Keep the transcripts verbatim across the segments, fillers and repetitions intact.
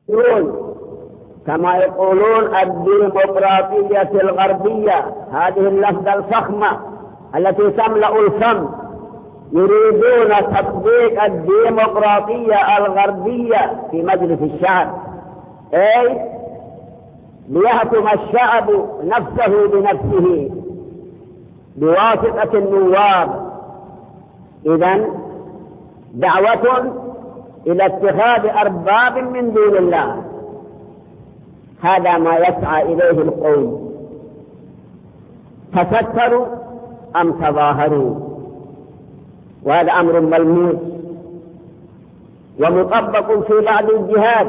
كما يقولون الديمقراطية الغربية، هذه اللفظة الفخمة التي تملأ الفم، يريدون تطبيق الديمقراطية الغربية في مجلس الشعب، أي ليحكم الشعب نفسه بنفسه بواسطة النواب. إذن دعوة إلى اتخاذ أرباب من دون الله، هذا ما يسعى إليه القوم. تستروا أم تظاهروا، وهذا أمر ملموس ومطبق في بعض الجهات،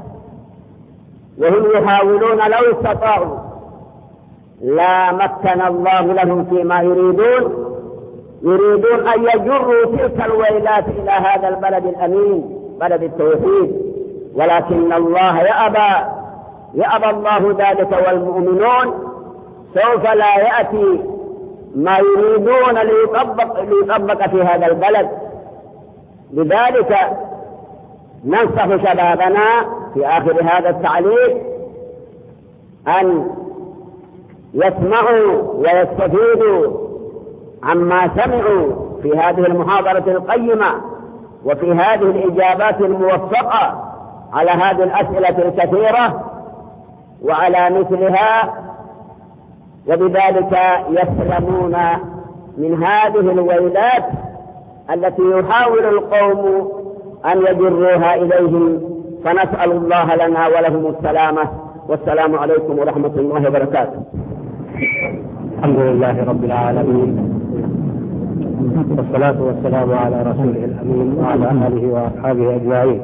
وهم يحاولون لو استطاعوا لا مكن الله لهم فيما يريدون، يريدون أن يجروا تلك الويلات إلى هذا البلد الأمين، بلد التوحيد، ولكن الله يأبى يأبى الله ذلك، والمؤمنون سوف لا يأتي ما يريدون ليطبق, ليطبق في هذا البلد. لذلك ننصح شبابنا في آخر هذا التعليق أن يسمعوا ويستفيدوا عما سمعوا في هذه المحاضرة القيمة وفي هذه الإجابات الموفقة على هذه الأسئلة الكثيرة وعلى مثلها، وبذلك يسلمون من هذه الويلات التي يحاول القوم أن يجروها إليهم. فنسأل الله لنا ولهم السلامة، والسلام عليكم ورحمة الله وبركاته. الحمد لله رب العالمين، والصلاة والسلام على رسوله الأمين وعلى آله وأصحابه أجمعين.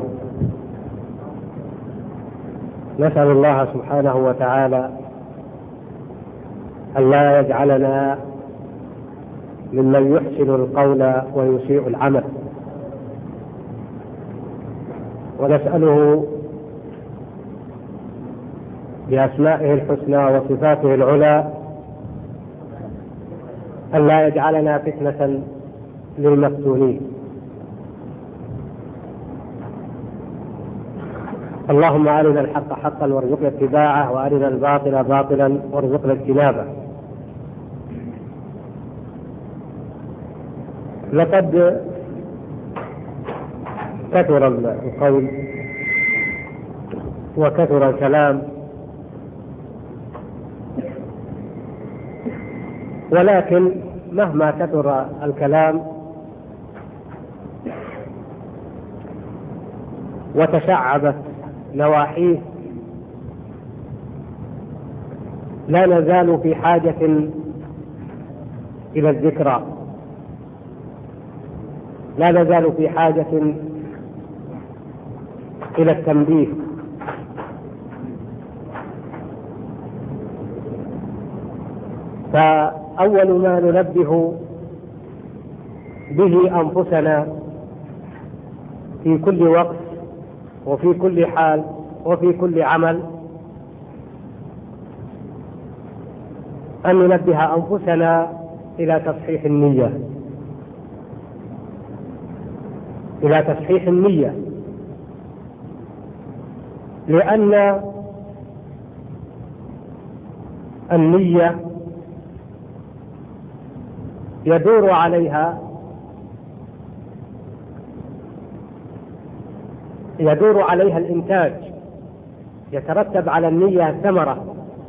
نسأل الله سبحانه وتعالى أن لا يجعلنا ممن يحسن القول ويسيء العمل، ونسأله بأسمائه الحسنى وصفاته العلى أن لا يجعلنا فتنة للمفتونين. اللهم أرنا الحق حقا وارزقنا اتباعه، وأرنا الباطل باطلا وارزقنا اجتنابه. لقد كثر القول وكثر الكلام، ولكن مهما كثر الكلام وتشعبت نواحيه لا نزال في حاجة إلى الذكرى، لا نزال في حاجة إلى التنبيه. فأول ما ننبه به أنفسنا في كل وقت وفي كل حال وفي كل عمل أن ننبه أنفسنا إلى تصحيح النية، إلى تصحيح النية، لأن النية يدور عليها يدور عليها الإنتاج، يترتب على النية ثمرة،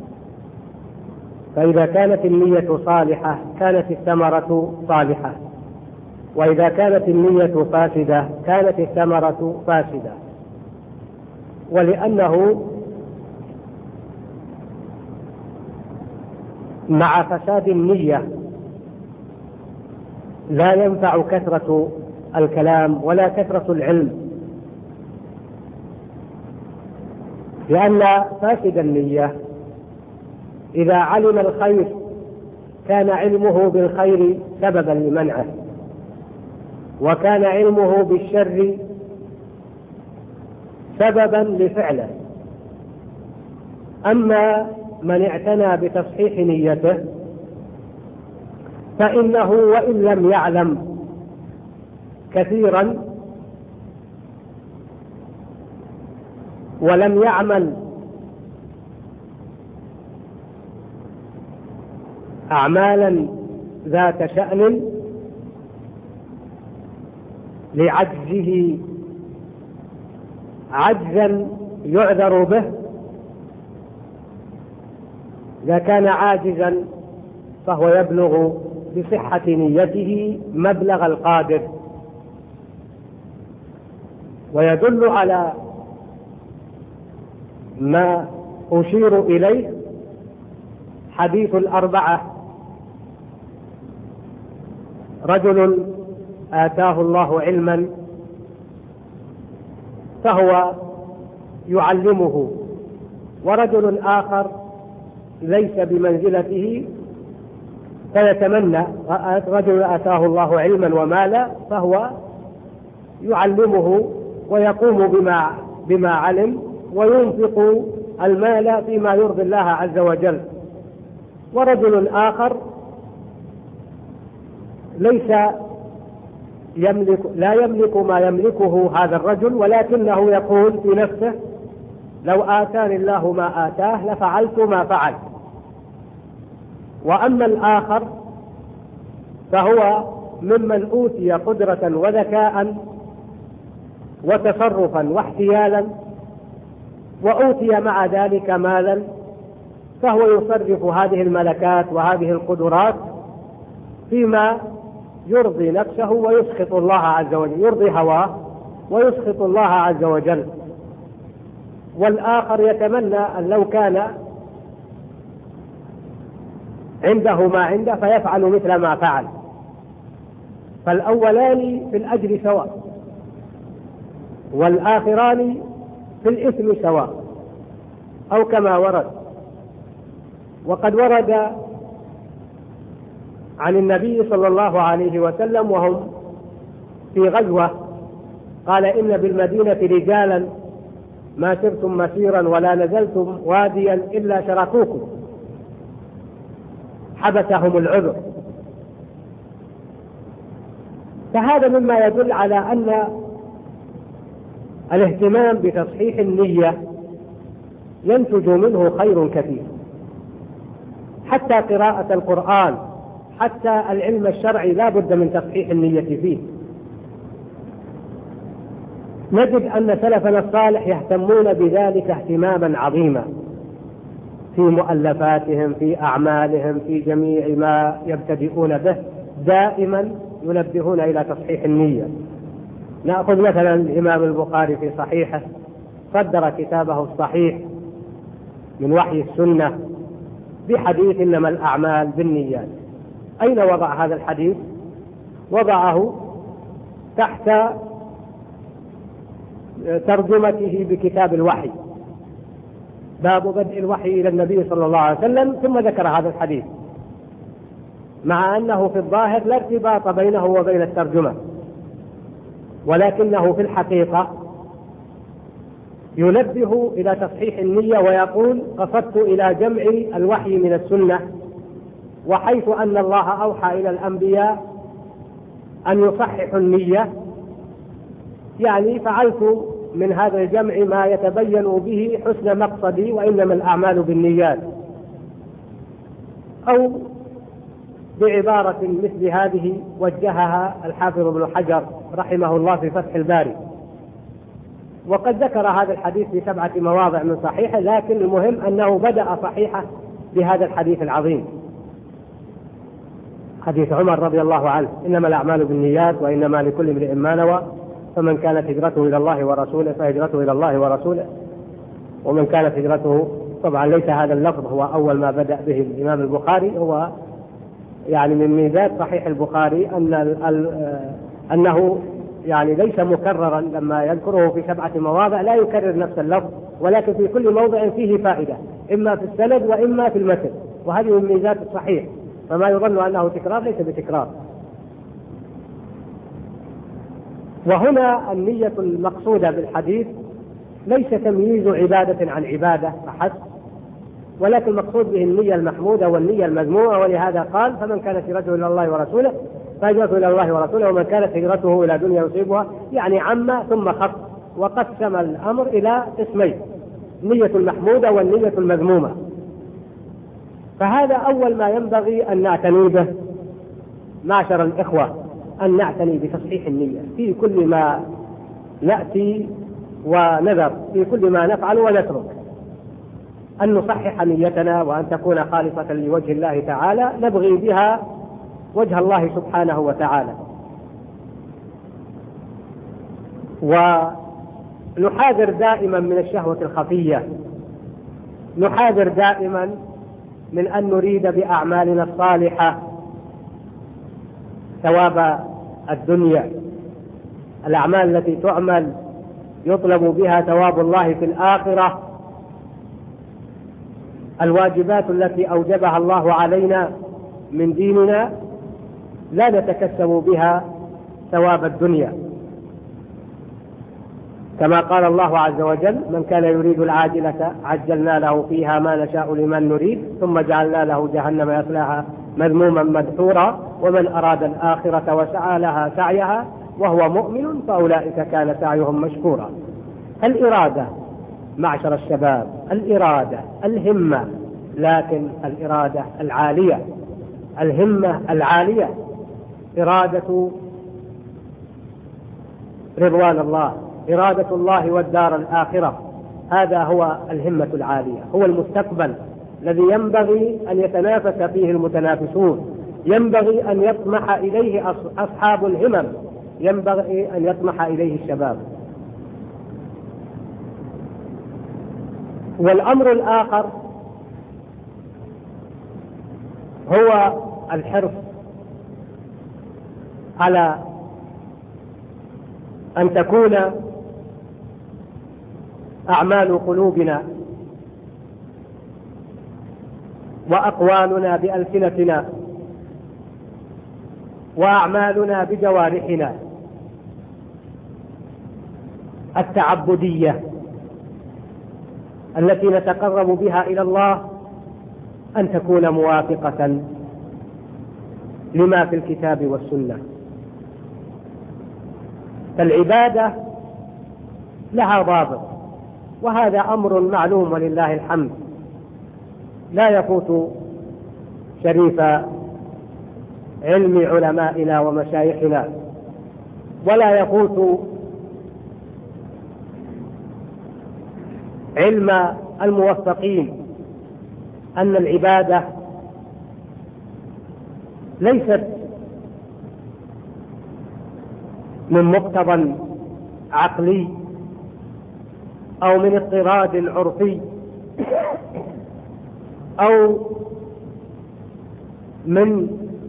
فإذا كانت النية صالحة كانت الثمرة صالحة، وإذا كانت النية فاسدة كانت الثمرة فاسدة. ولأنه مع فساد النية لا ينفع كثرة الكلام ولا كثرة العلم، لأن فاسد النية إذا علم الخير كان علمه بالخير سببا لمنعه، وكان علمه بالشر سببا لفعله. أما من اعتنى بتصحيح نيته فإنه وإن لم يعلم كثيرا ولم يعمل أعمالا ذات شأن لعجزه عجزا يعذر به، إذا كان عاجزا فهو يبلغ بصحة نيته مبلغ القادر. ويدل على ما أشير إليه حديث الأربعة: رجل آتاه الله علما فهو يعلمه، ورجل آخر ليس بمنزلته فيتمنى. رجل آتاه الله علما ومالا فهو يعلمه ويقوم بما بما علم وينفق المال فيما يرضي الله عز وجل. ورجل آخر ليس يملك لا يملك ما يملكه هذا الرجل، ولكنه يقول في نفسه: لو آتاني الله ما آتاه لفعلت ما فعل. وأما الآخر فهو ممن أوتي قدرة وذكاء وتصرفا واحتيالا، وأوتي مع ذلك مالا، فهو يصرف هذه الملكات وهذه القدرات فيما يرضي نفسه ويسخط الله عز وجل، يرضي هواه ويسخط الله عز وجل. والآخر يتمنى أن لو كان عنده ما عنده فيفعل مثل ما فعل. فالأولان في الأجر سواء، والآخران في الإثم سواء، أو كما ورد. وقد ورد عن النبي صلى الله عليه وسلم وهم في غزوة قال: إن بالمدينة رجالا ما سرتم مسيرا ولا نزلتم واديا إلا شركوكم، حبسهم العذر. فهذا مما يدل على أن الاهتمام بتصحيح النية ينتج منه خير كثير، حتى قراءة القرآن، حتى العلم الشرعي لا بد من تصحيح النية فيه. نجد أن سلفنا الصالح يهتمون بذلك اهتماما عظيما في مؤلفاتهم، في أعمالهم، في جميع ما يبتدئون به، دائما ينبهون إلى تصحيح النية. نأخذ مثلا الإمام البخاري في صحيحه، صدر كتابه الصحيح من وحي السنة بحديث: إنما الأعمال بالنيات. أين وضع هذا الحديث؟ وضعه تحت ترجمته بكتاب الوحي، باب بدء الوحي إلى النبي صلى الله عليه وسلم، ثم ذكر هذا الحديث، مع أنه في الظاهر لا ارتباط بينه وبين الترجمة، ولكنه في الحقيقة ينبه إلى تصحيح النية ويقول: قصدت إلى جمع الوحي من السنة، وحيث أن الله أوحى إلى الأنبياء أن يصححوا النية، يعني فعلت من هذا الجمع ما يتبين به حسن مقصدي، وإنما الأعمال بالنيات. أو بعبارة مثل هذه وجهها الحافظ ابن حجر رحمه الله في فتح الباري، وقد ذكر هذا الحديث في سبعة مواضع من صحيحه، لكن المهم أنه بدأ صحيحه بهذا الحديث العظيم، حديث عمر رضي الله عنه: إنما الأعمال بالنيات وإنما لكل امرئ ما نوى، فمن كانت هجرته إلى الله ورسوله فهجرته إلى الله ورسوله، ومن كانت هجرته. طبعا ليس هذا اللفظ هو أول ما بدأ به الإمام البخاري، هو يعني من ميزات صحيح البخاري أن أنه يعني ليس مكررا، لما يذكره في سبعة مواضع لا يكرر نفس اللفظ، ولكن في كل موضع فيه فائدة، إما في السند وإما في المتن، وهذه من ميزات الصحيح، فما يظن أنه تكرار ليس بتكرار. وهنا النية المقصودة بالحديث ليس تمييز عبادة عن عبادة فحسب، ولكن المقصود به النية المحمودة والنية المذمومة، ولهذا قال: فمن كانت هجرته إلى الله ورسوله فهجرته إلى الله ورسوله، ومن كانت هجرته إلى دنيا يصيبها، يعني عم ثم خص وقسم الأمر إلى قسمين: النية المحمودة والنية المذمومة. فهذا أول ما ينبغي أن نعتني به معشر الإخوة، أن نعتني بتصحيح النية في كل ما نأتي ونذر، في كل ما نفعل ونترك، أن نصحح نيتنا وأن تكون خالصة لوجه الله تعالى، نبغي بها وجه الله سبحانه وتعالى. ونحاذر دائما من الشهوة الخفية، نحاذر دائما من أن نريد بأعمالنا الصالحة ثواب الدنيا، الأعمال التي تعمل يطلب بها ثواب الله في الآخرة، الواجبات التي أوجبها الله علينا من ديننا لا نتكسب بها ثواب الدنيا، كما قال الله عز وجل: من كان يريد العاجلة عجلنا له فيها ما نشاء لمن نريد ثم جعلنا له جهنم يصلاها مذموما مدحورا ومن أراد الآخرة وسعى لها سعيها وهو مؤمن فأولئك كان سعيهم مشكورا. الإرادة معشر الشباب، الإرادة، الهمة، لكن الإرادة العالية، الهمة العالية، إرادة رضوان الله، إرادة الله والدار الآخرة، هذا هو الهمة العالية، هو المستقبل الذي ينبغي أن يتنافس فيه المتنافسون، ينبغي أن يطمح إليه أصحاب الهمم، ينبغي أن يطمح إليه الشباب. والأمر الآخر هو الحرص على أن تكون أعمال قلوبنا وأقوالنا بألسنتنا وأعمالنا بجوارحنا التعبدية التي نتقرب بها إلى الله أن تكون موافقة لما في الكتاب والسنة. فالعبادة لها ضابط، وهذا أمر معلوم ولله الحمد، لا يفوت شريف علم علمائنا ومشايخنا، ولا يفوت علم الموفقين، أن العبادة ليست من مقتضى عقلي أو من اضطراد عرفي أو من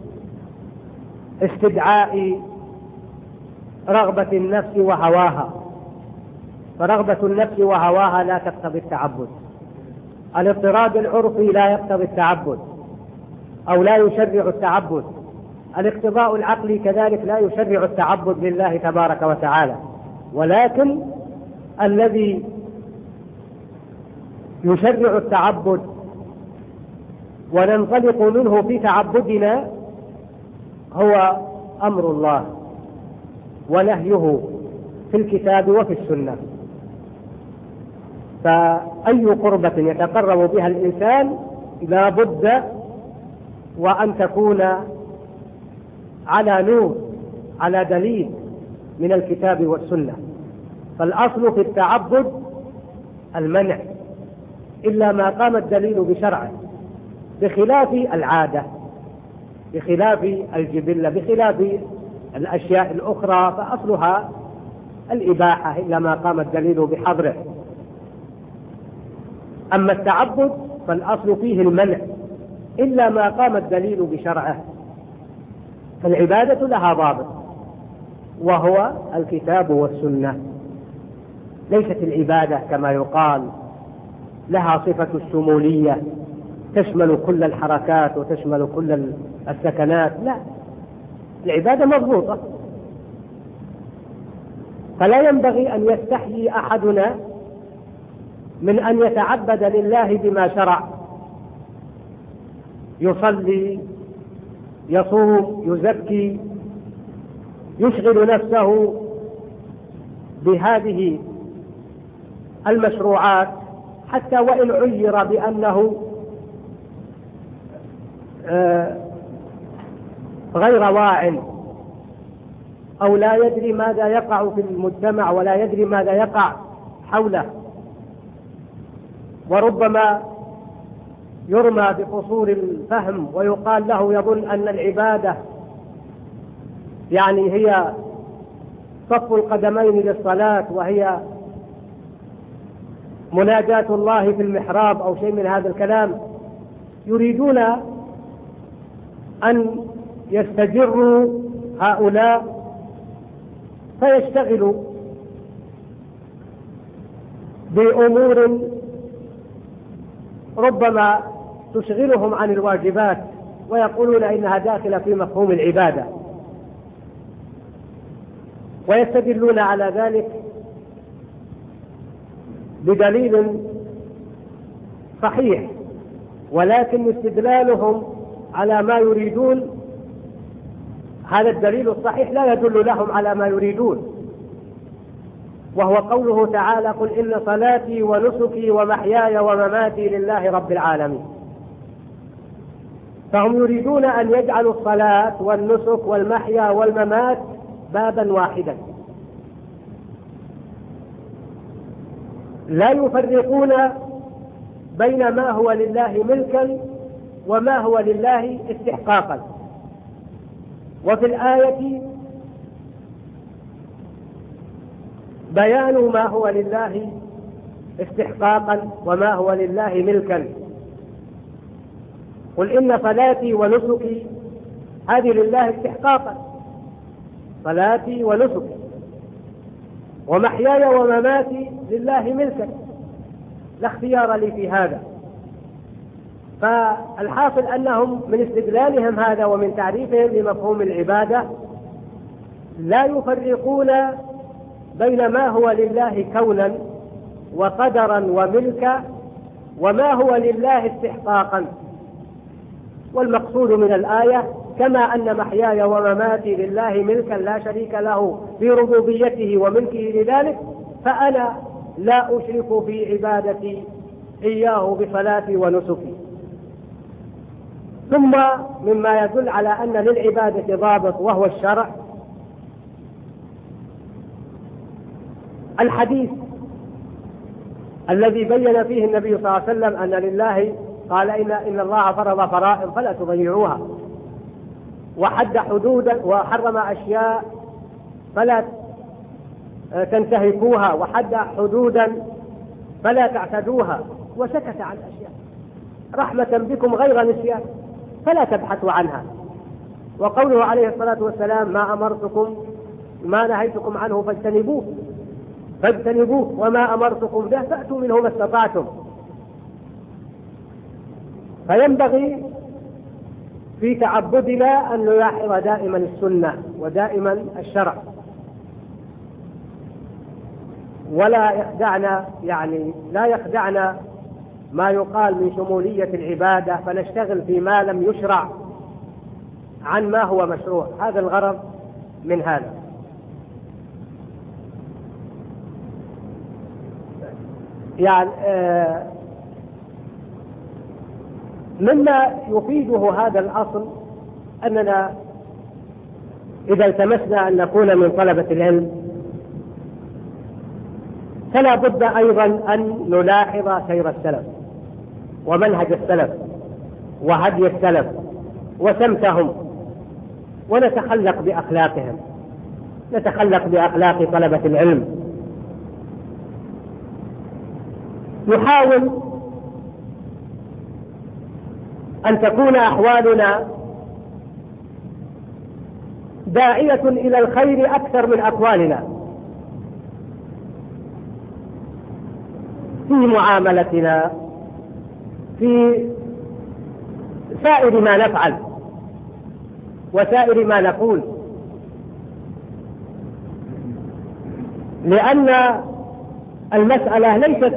استدعاء رغبة النفس وهواها، فرغبة النفس وهواها لا تقتضي التعبد، الاضطراد العرفي لا يقتضي التعبد أو لا يشرع التعبد، الاقتضاء العقلي كذلك لا يشرع التعبد لله تبارك وتعالى، ولكن الذي يشرع التعبد وننطلق منه في تعبدنا هو أمر الله ونهيه في الكتاب وفي السنة. فأي قربة يتقرب بها الإنسان لا بد وأن تكون على نور، على دليل من الكتاب والسنة. فالأصل في التعبد المنع إلا ما قام الدليل بشرعه، بخلاف العادة، بخلاف الجبلة، بخلاف الأشياء الأخرى فأصلها الإباحة إلا ما قام الدليل بحظره. أما التعبد فالأصل فيه المنع إلا ما قام الدليل بشرعه. فالعبادة لها ضابط وهو الكتاب والسنة، ليست العبادة كما يقال لها صفة الشمولية تشمل كل الحركات وتشمل كل السكنات، لا، العبادة مضبوطة. فلا ينبغي أن يستحيي أحدنا من أن يتعبد لله بما شرع، يصلي، يصوم، يزكي، يشغل نفسه بهذه المشروعات حتى وإن عير بأنه غير واع أو لا يدري ماذا يقع في المجتمع ولا يدري ماذا يقع حوله، وربما يرمى بقصور الفهم ويقال له يظن أن العبادة يعني هي صف القدمين للصلاة وهي مناجاة الله في المحراب أو شيء من هذا الكلام. يريدون أن يستجروا هؤلاء فيشتغلوا بأمور ربما تشغلهم عن الواجبات ويقولون إنها داخلة في مفهوم العبادة، ويستدلون على ذلك بدليل صحيح، ولكن استدلالهم على ما يريدون هذا الدليل الصحيح لا يدل لهم على ما يريدون، وهو قوله تعالى: قل إن صلاتي ونسكي ومحياي ومماتي لله رب العالمين. فهم يريدون أن يجعلوا الصلاة والنسك والمحيا والممات بابا واحدا، لا يفرقون بين ما هو لله ملكا وما هو لله استحقاقا. وفي الآية بيان ما هو لله استحقاقا وما هو لله ملكا. قل إن صلاتي ونسكي هذه لله استحقاقا، صلاتي ونسكي، ومحياي ومماتي لله ملكا، لا اختيار لي في هذا. فالحاصل أنهم من استدلالهم هذا ومن تعريفهم لمفهوم العبادة لا يفرقون بين ما هو لله كونا وقدرا وملكا وما هو لله استحقاقا. والمقصود من الآية: كما أن محياي ومماتي لله ملكا لا شريك له في ربوبيته وملكه لذلك، فأنا لا أشرك في عبادتي إياه بصلاتي ونسكي. ثم مما يدل على أن للعبادة ضابط وهو الشرع الحديث الذي بين فيه النبي صلى الله عليه وسلم أن لله قال إن, إن الله فرض فرائض فلا تضيعوها، وحد حدودا وحرم أشياء فلا تنتهكوها، وحد حدودا فلا تعتدوها، وسكت عن أشياء رحمة بكم غير نسيان فلا تبحثوا عنها. وقوله عليه الصلاة والسلام: ما أمرتكم ما نهيتكم عنه فاجتنبوه فاجتنبوه وما أمرتكم به فأتوا منه ما استطعتم. فينبغي في تعبدنا أن نلاحظ دائما السنة ودائما الشرع، ولا يخدعنا يعني لا يخدعنا ما يقال من شمولية العبادة فنشتغل فيما لم يشرع عن ما هو مشروع. هذا الغرض من هذا. يعني آه مما يفيده هذا الأصل أننا إذا التمسنا أن نكون من طلبة العلم فلا بد أيضا أن نلاحظ سير السلف ومنهج السلف وهدي السلف وسمتهم، ونتخلق بأخلاقهم، نتخلق بأخلاق طلبة العلم، نحاول أن تكون أحوالنا داعية إلى الخير أكثر من أقوالنا في معاملتنا، في سائر ما نفعل وسائر ما نقول، لأن المسألة ليست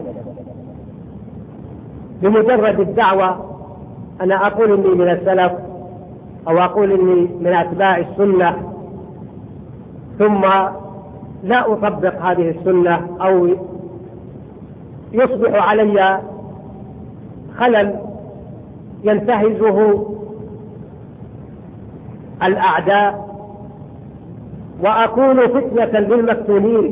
بمجرد الدعوة أنا أقول إني من السلف أو أقول إني من أتباع السنة ثم لا أطبق هذه السنة أو يصبح علي خلل ينتهزه الأعداء وأكون فتنة للمفتونين،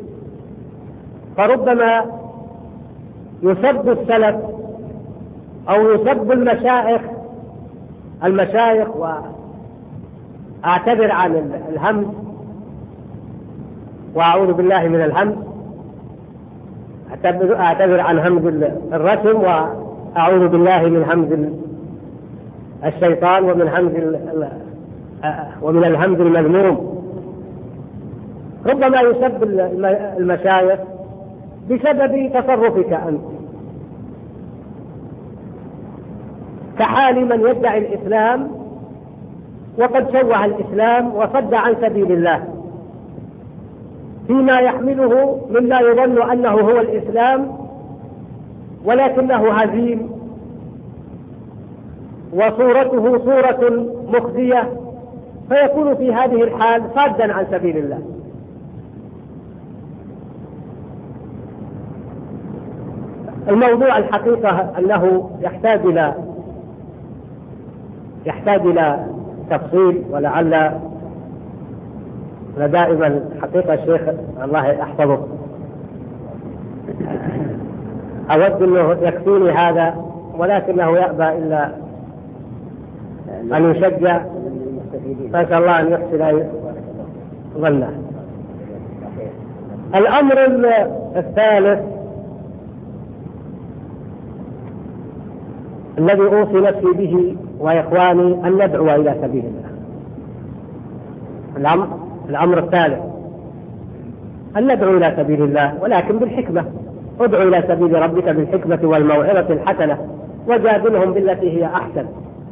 فربما يسب السلف أو يسب المشايخ المشايخ وأعتذر عن الهمز وأعوذ بالله من الهمز، أعتذر عن همز الرسم وأعوذ بالله من همز الشيطان ومن همز ومن الهمز المذموم. ربما يسب المشايخ بسبب تصرفك أنت، كحال من يدعي الإسلام وقد شوه الإسلام وصد عن سبيل الله فيما يحمله مما يظن أنه هو الإسلام ولكنه هزيم وصورته صورة مخزية، فيكون في هذه الحال صادا عن سبيل الله. الموضوع الحقيقة أنه يحتاج إلى يحتاج إلى تفصيل، ولعل دائما حقيقة الشيخ الله يحفظه أود أنه يكفيني هذا، ولكنه يأبى إلا أن يشجع، فأسأل الله أن يحسن ظنه. الأمر الثالث الذي أوصي نفسي به وإخواني أن ندعو إلى سبيل الله. الأمر الأمر الثالث أن ندعو إلى سبيل الله، ولكن بالحكمة. ادعو إلى سبيل ربك بالحكمة والموعظة الحسنة وجادلهم بالتي هي أحسن.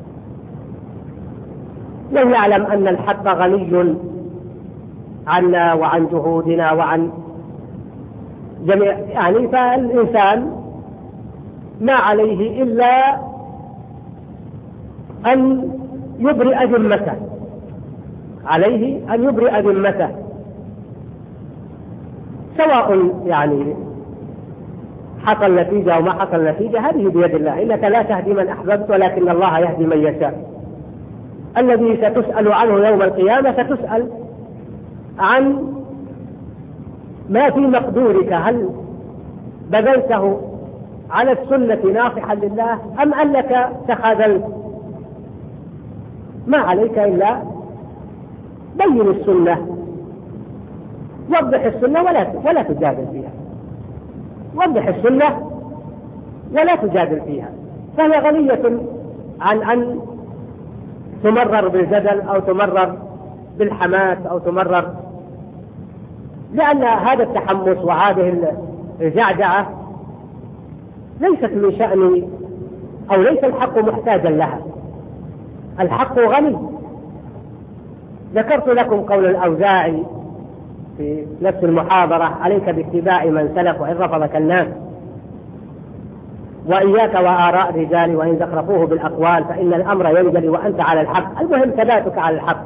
لن يعلم أن الحق غني عنا وعن جهودنا وعن جميع، يعني فالإنسان ما عليه إلا أن يبرئ ذمته، عليه أن يبرئ ذمته، سواء يعني حصل نتيجة أو ما حصل نتيجة، هذه بيد الله. إنك لا تهدي من أحببت ولكن الله يهدي من يشاء. الذي ستسأل عنه يوم القيامة ستسأل عن ما في مقدورك، هل بذلته على السنة ناصحا لله أم أنك تخاذلت؟ ما عليك إلا بين السنة، وضح السنة ولا ولا تجادل فيها، وضح السنة ولا تجادل فيها، فهي غنية عن أن تمرر بالجدل أو تمرر بالحماس أو تمرر، لأن هذا التحمس وهذه الجعجعة ليست من شأن أو ليس الحق محتاجا لها، الحق غني. ذكرت لكم قول الأوزاعي في نفس المحاضرة: عليك باتباع من سلف وإن رفضك الناس، وإياك وآراء الرجال وإن زخرفوه بالأقوال، فإن الأمر ينجلي وأنت على الحق. المهم ثباتك على الحق،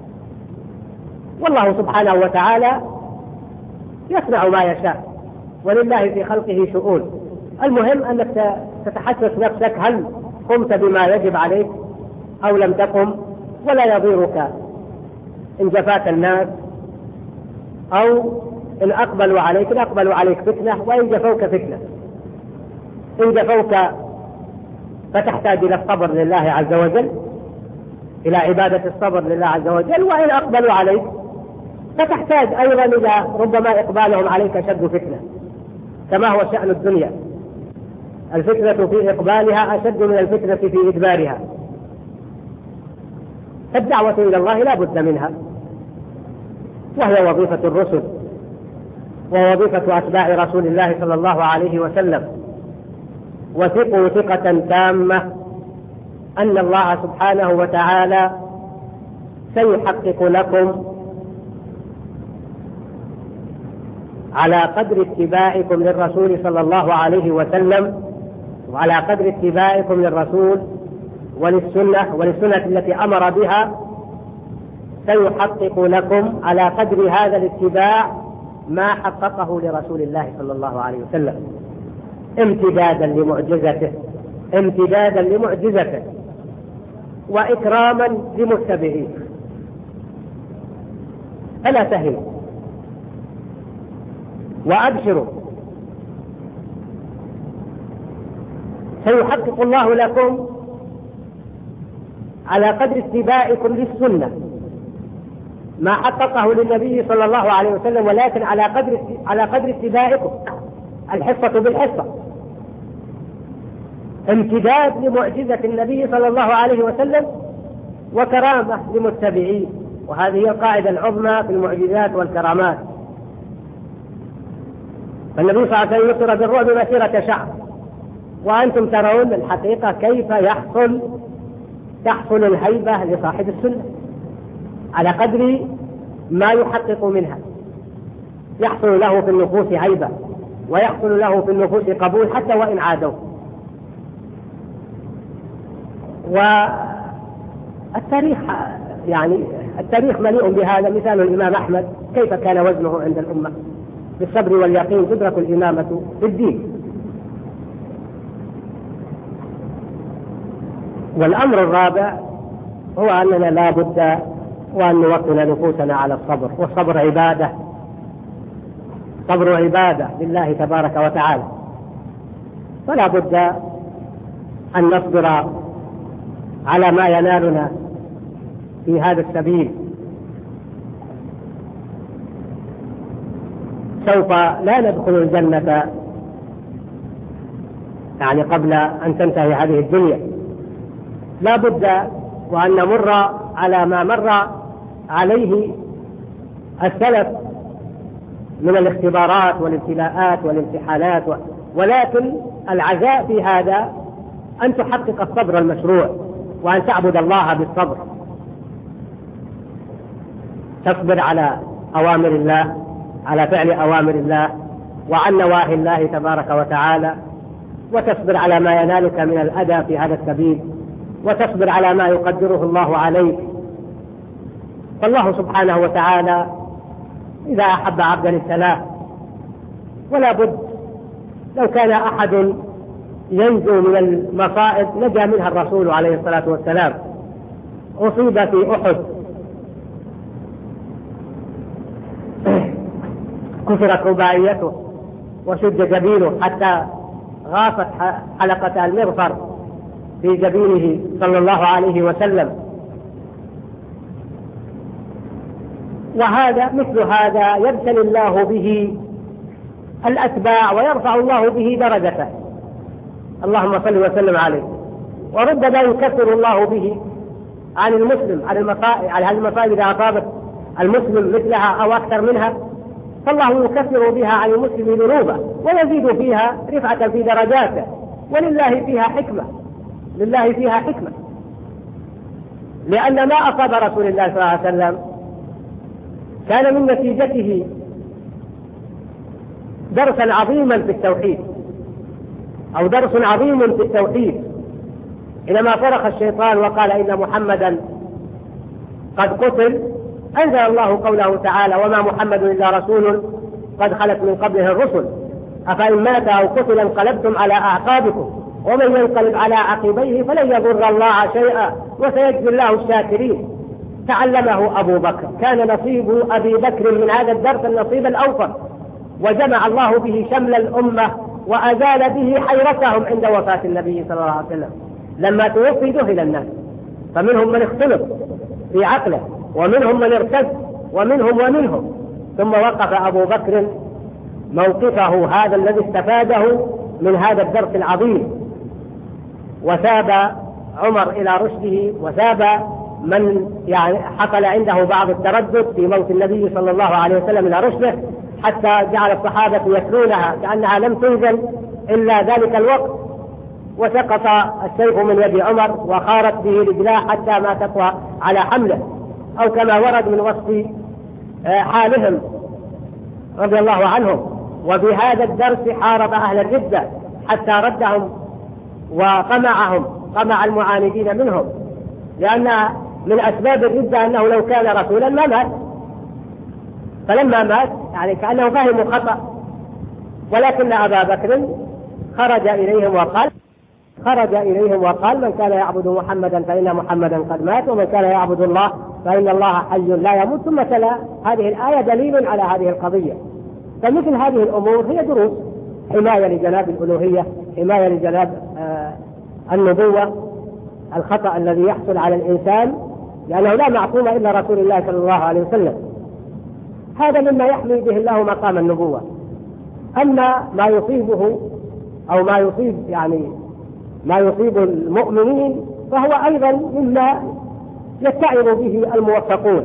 والله سبحانه وتعالى يصنع ما يشاء ولله في خلقه شؤون. المهم أنك تتحسس نفسك هل قمت بما يجب عليك أو لم تقم، ولا يضيرك إن جفاك الناس أو إن أقبلوا عليك إن أقبلوا عليك فتنة، وإن جفوك فتنة. إن جفوك فتحتاج إلى الصبر لله عز وجل، إلى عبادة الصبر لله عز وجل، وإن أقبلوا عليك فتحتاج أيضا إلى ربما إقبالهم عليك شد فتنة، كما هو شأن الدنيا. الفتنة في إقبالها أشد من الفتنة في إدبارها. الدعوة إلى الله لا بد منها، وهي وظيفة الرسل ووظيفة أتباع رسول الله صلى الله عليه وسلم. وثقوا ثقة تامة أن الله سبحانه وتعالى سيحقق لكم على قدر اتباعكم للرسول صلى الله عليه وسلم، وعلى قدر اتباعكم للرسول وللسنة وللسنة التي أمر بها، سيحقق لكم على قدر هذا الاتباع ما حققه لرسول الله صلى الله عليه وسلم. امتدادا لمعجزته امتدادا لمعجزته وإكراما لمتبعيه. فلا تهنوا وأبشروا، سيحقق الله لكم على قدر اتباعكم للسنة ما حققه للنبي صلى الله عليه وسلم، ولكن على قدر على قدر اتباعكم، الحصة بالحصة، امتداد لمعجزة النبي صلى الله عليه وسلم وكرامة لمتبعيه. وهذه هي القاعدة العظمى في المعجزات والكرامات. فالنبي صلى الله عليه وسلم يسر بالرعب مسيرة شهر، وأنتم ترون الحقيقة كيف يحصل تحصل الهيبة لصاحب السنة على قدر ما يحقق منها، يحصل له في النفوس هيبة ويحصل له في النفوس قبول حتى وإن عادوا. والتاريخ يعني التاريخ مليء بهذا. مثال الإمام أحمد كيف كان وزنه عند الأمة بالصبر واليقين تدرك الإمامة في الدين. والأمر الرابع هو أننا لا بد وأن نوطن نفوسنا على الصبر، والصبر عبادة، صبر عبادة لله تبارك وتعالى. فلا بد أن نصبر على ما ينالنا في هذا السبيل. سوف لا ندخل الجنة يعني قبل أن تنتهي هذه الدنيا، لا بد وأن نمر على ما مر عليه السلف من الاختبارات والابتلاءات والامتحانات، ولكن العزاء في هذا أن تحقق الصبر المشروع، وأن تعبد الله بالصبر، تصبر على أوامر الله، على فعل أوامر الله وعن نواهي الله تبارك وتعالى، وتصبر على ما ينالك من الأذى في هذا السبيل، وتصبر على ما يقدره الله عليك. فالله سبحانه وتعالى إذا أحب عبدا ابتلاه، ولا بد لو كان أحد ينجو من المصائب نجا منها الرسول عليه الصلاة والسلام. أصيب في أحد كسرت رباعيته وشد جبينه حتى غافت حلقة المغفر في جبينه صلى الله عليه وسلم. وهذا مثل هذا يبتلي الله به الأتباع ويرفع الله به درجته، اللهم صل وسلم عليه. وربما يكفر الله به عن المسلم عن المصائب، عن هذه المصائب إذا أصابت المسلم مثلها أو أكثر منها، فالله يكفر بها عن المسلم ذنوبه ويزيد فيها رفعة في درجاته، ولله فيها حكمة، لله فيها حكمة. لأن ما أصاب رسول الله صلى الله عليه وسلم كان من نتيجته درسا عظيما في التوحيد، أو درس عظيم في التوحيد. إنما فرق الشيطان وقال إن محمدا قد قتل، أنزل الله قوله تعالى وما محمد إلا رسول قد خلت من قبله الرسل أفإن مات أو قتل انقلبتم على أعقابكم ومن ينقلب على عقبيه فلن يضر الله شيئا وسيجزي الله الشاكرين. تعلمه أبو بكر، كان نصيب أبي بكر من هذا الدرس النصيب الأوفر، وجمع الله به شمل الأمة وأزال به حيرتهم عند وفاة النبي صلى الله عليه وسلم. لما توفي ذهل الناس، فمنهم من اختلط في عقله، ومنهم من ارتد، ومنهم ومنهم. ثم وقف أبو بكر موقفه هذا الذي استفاده من هذا الدرس العظيم، وثاب عمر إلى رشده، وثاب من يعني حصل عنده بعض التردد في موت النبي صلى الله عليه وسلم إلى رشده، حتى جعل الصحابة يتلونها كأنها لم تنزل إلا ذلك الوقت، وسقط السيف من يد عمر وخارت به رجلاه حتى ما تقوى على حمله، أو كما ورد من وصف حالهم رضي الله عنهم. وبهذا الدرس حارب أهل الردة حتى ردهم وقمعهم قمع المعاندين منهم، لأن من أسباب الردة أنه لو كان رسولا ما مات، فلما مات يعني كأنه فهم خطأ. ولكن أبا بكر خرج إليهم وقال خرج إليهم وقال من كان يعبد محمدا فإن محمدا قد مات ومن كان يعبد الله فإن الله حي لا يموت، ثم تلا هذه الآية دليل على هذه القضية. فمثل هذه الأمور هي دروس حماية لجناب الألوهية، حماية لجناب آه النبوة، الخطأ الذي يحصل على الإنسان لأنه لا معصوم إلا رسول الله صلى الله عليه وسلم. هذا مما يحمي به الله مقام النبوة. أما ما يصيبه أو ما يصيب يعني ما يصيب المؤمنين فهو أيضا مما يتعظ به الموفقون.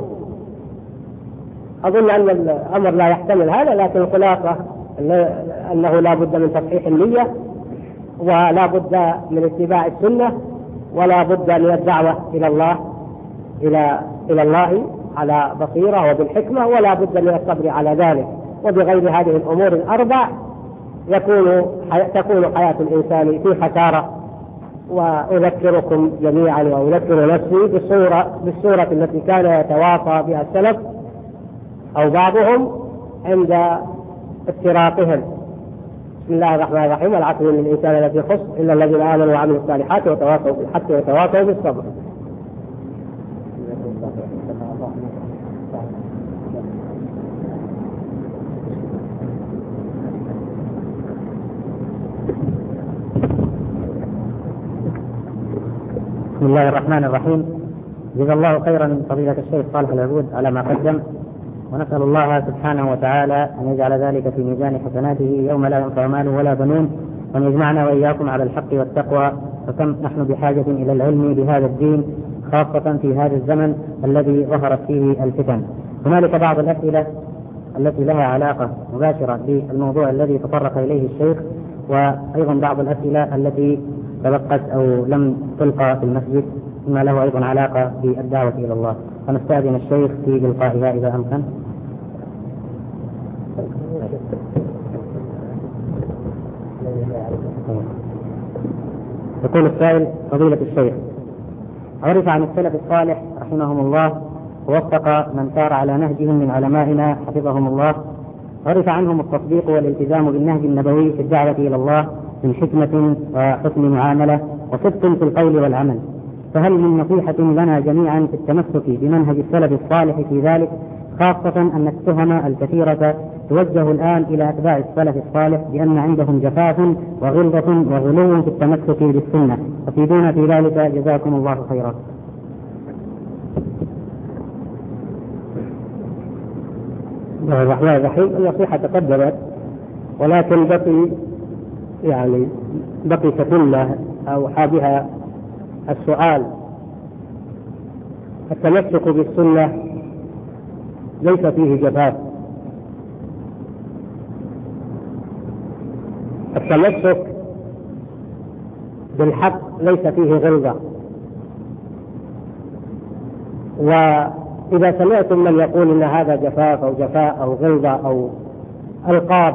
أظن أن الأمر لا يحتمل هذا، لكن الخلاصة أنه لا بد من تصحيح النية، ولا بد من اتباع السنة، ولا بد من الدعوة إلى الله إلى إلى الله على بصيرة وبالحكمة، ولا بد من الصبر على ذلك. وبغير هذه الأمور الأربع يكون تكون حياة الإنسان في خسارة. وأذكركم جميعا وأذكر نفسي بالصورة بالصورة التي كان يتواصى بها السلف أو بعضهم عند افتراقهم. بسم الله الرحمن الرحيم: والعصر إن الإنسان لفي خسر إلا الذين آمنوا وعملوا الصالحات وتواصوا بالحق وتواصوا بالصبر. بسم الله الرحمن الرحيم. جزا الله خيرا فضيلة الشيخ صالح العبود على ما قدم، ونسأل الله سبحانه وتعالى أن يجعل ذلك في ميزان حسناته يوم لا ينفع مال ولا بنون، وأن يجمعنا وإياكم على الحق والتقوى. فكم نحن بحاجة إلى العلم بهذا الدين، خاصة في هذا الزمن الذي ظهرت فيه الفتن. هنالك بعض الأسئلة التي لها علاقة مباشرة بالموضوع الذي تطرق إليه الشيخ، وأيضا بعض الأسئلة التي تبقت أو لم تلقى في المسجد مما له أيضا علاقة بالدعوة إلى الله. فنستأذن الشيخ في إلقائها إذا أمكن. يقول السائل: فضيلة الشيخ، عرف عن السلف الصالح رحمهم الله ووفق من سار على نهجهم من علمائنا حفظهم الله، عرف عنهم التطبيق والالتزام بالنهج النبوي في الدعوة إلى الله من حكمة وحسن معاملة وصدق في القول والعمل، فهل من نصيحة لنا جميعا في التمسك بمنهج السلف الصالح في ذلك، خاصة أن التهم الكثيرة توجه الآن إلى أتباع السلف الصالح بأن عندهم جفاف وغلظة وغلو في التمسك بالسنة، أفيدونا في ذلك جزاكم الله خيرا. بسم الله الرحمن الرحيم. النصيحة تقدمت، ولكن بقي يعني بقي كتلة أو حابها السؤال. التمسك بالسنة ليس فيه جفاف، التمسك بالحق ليس فيه غلظة. وإذا سمعتم من يقول إن هذا جفاف أو جفاء أو غلظة أو ألقاب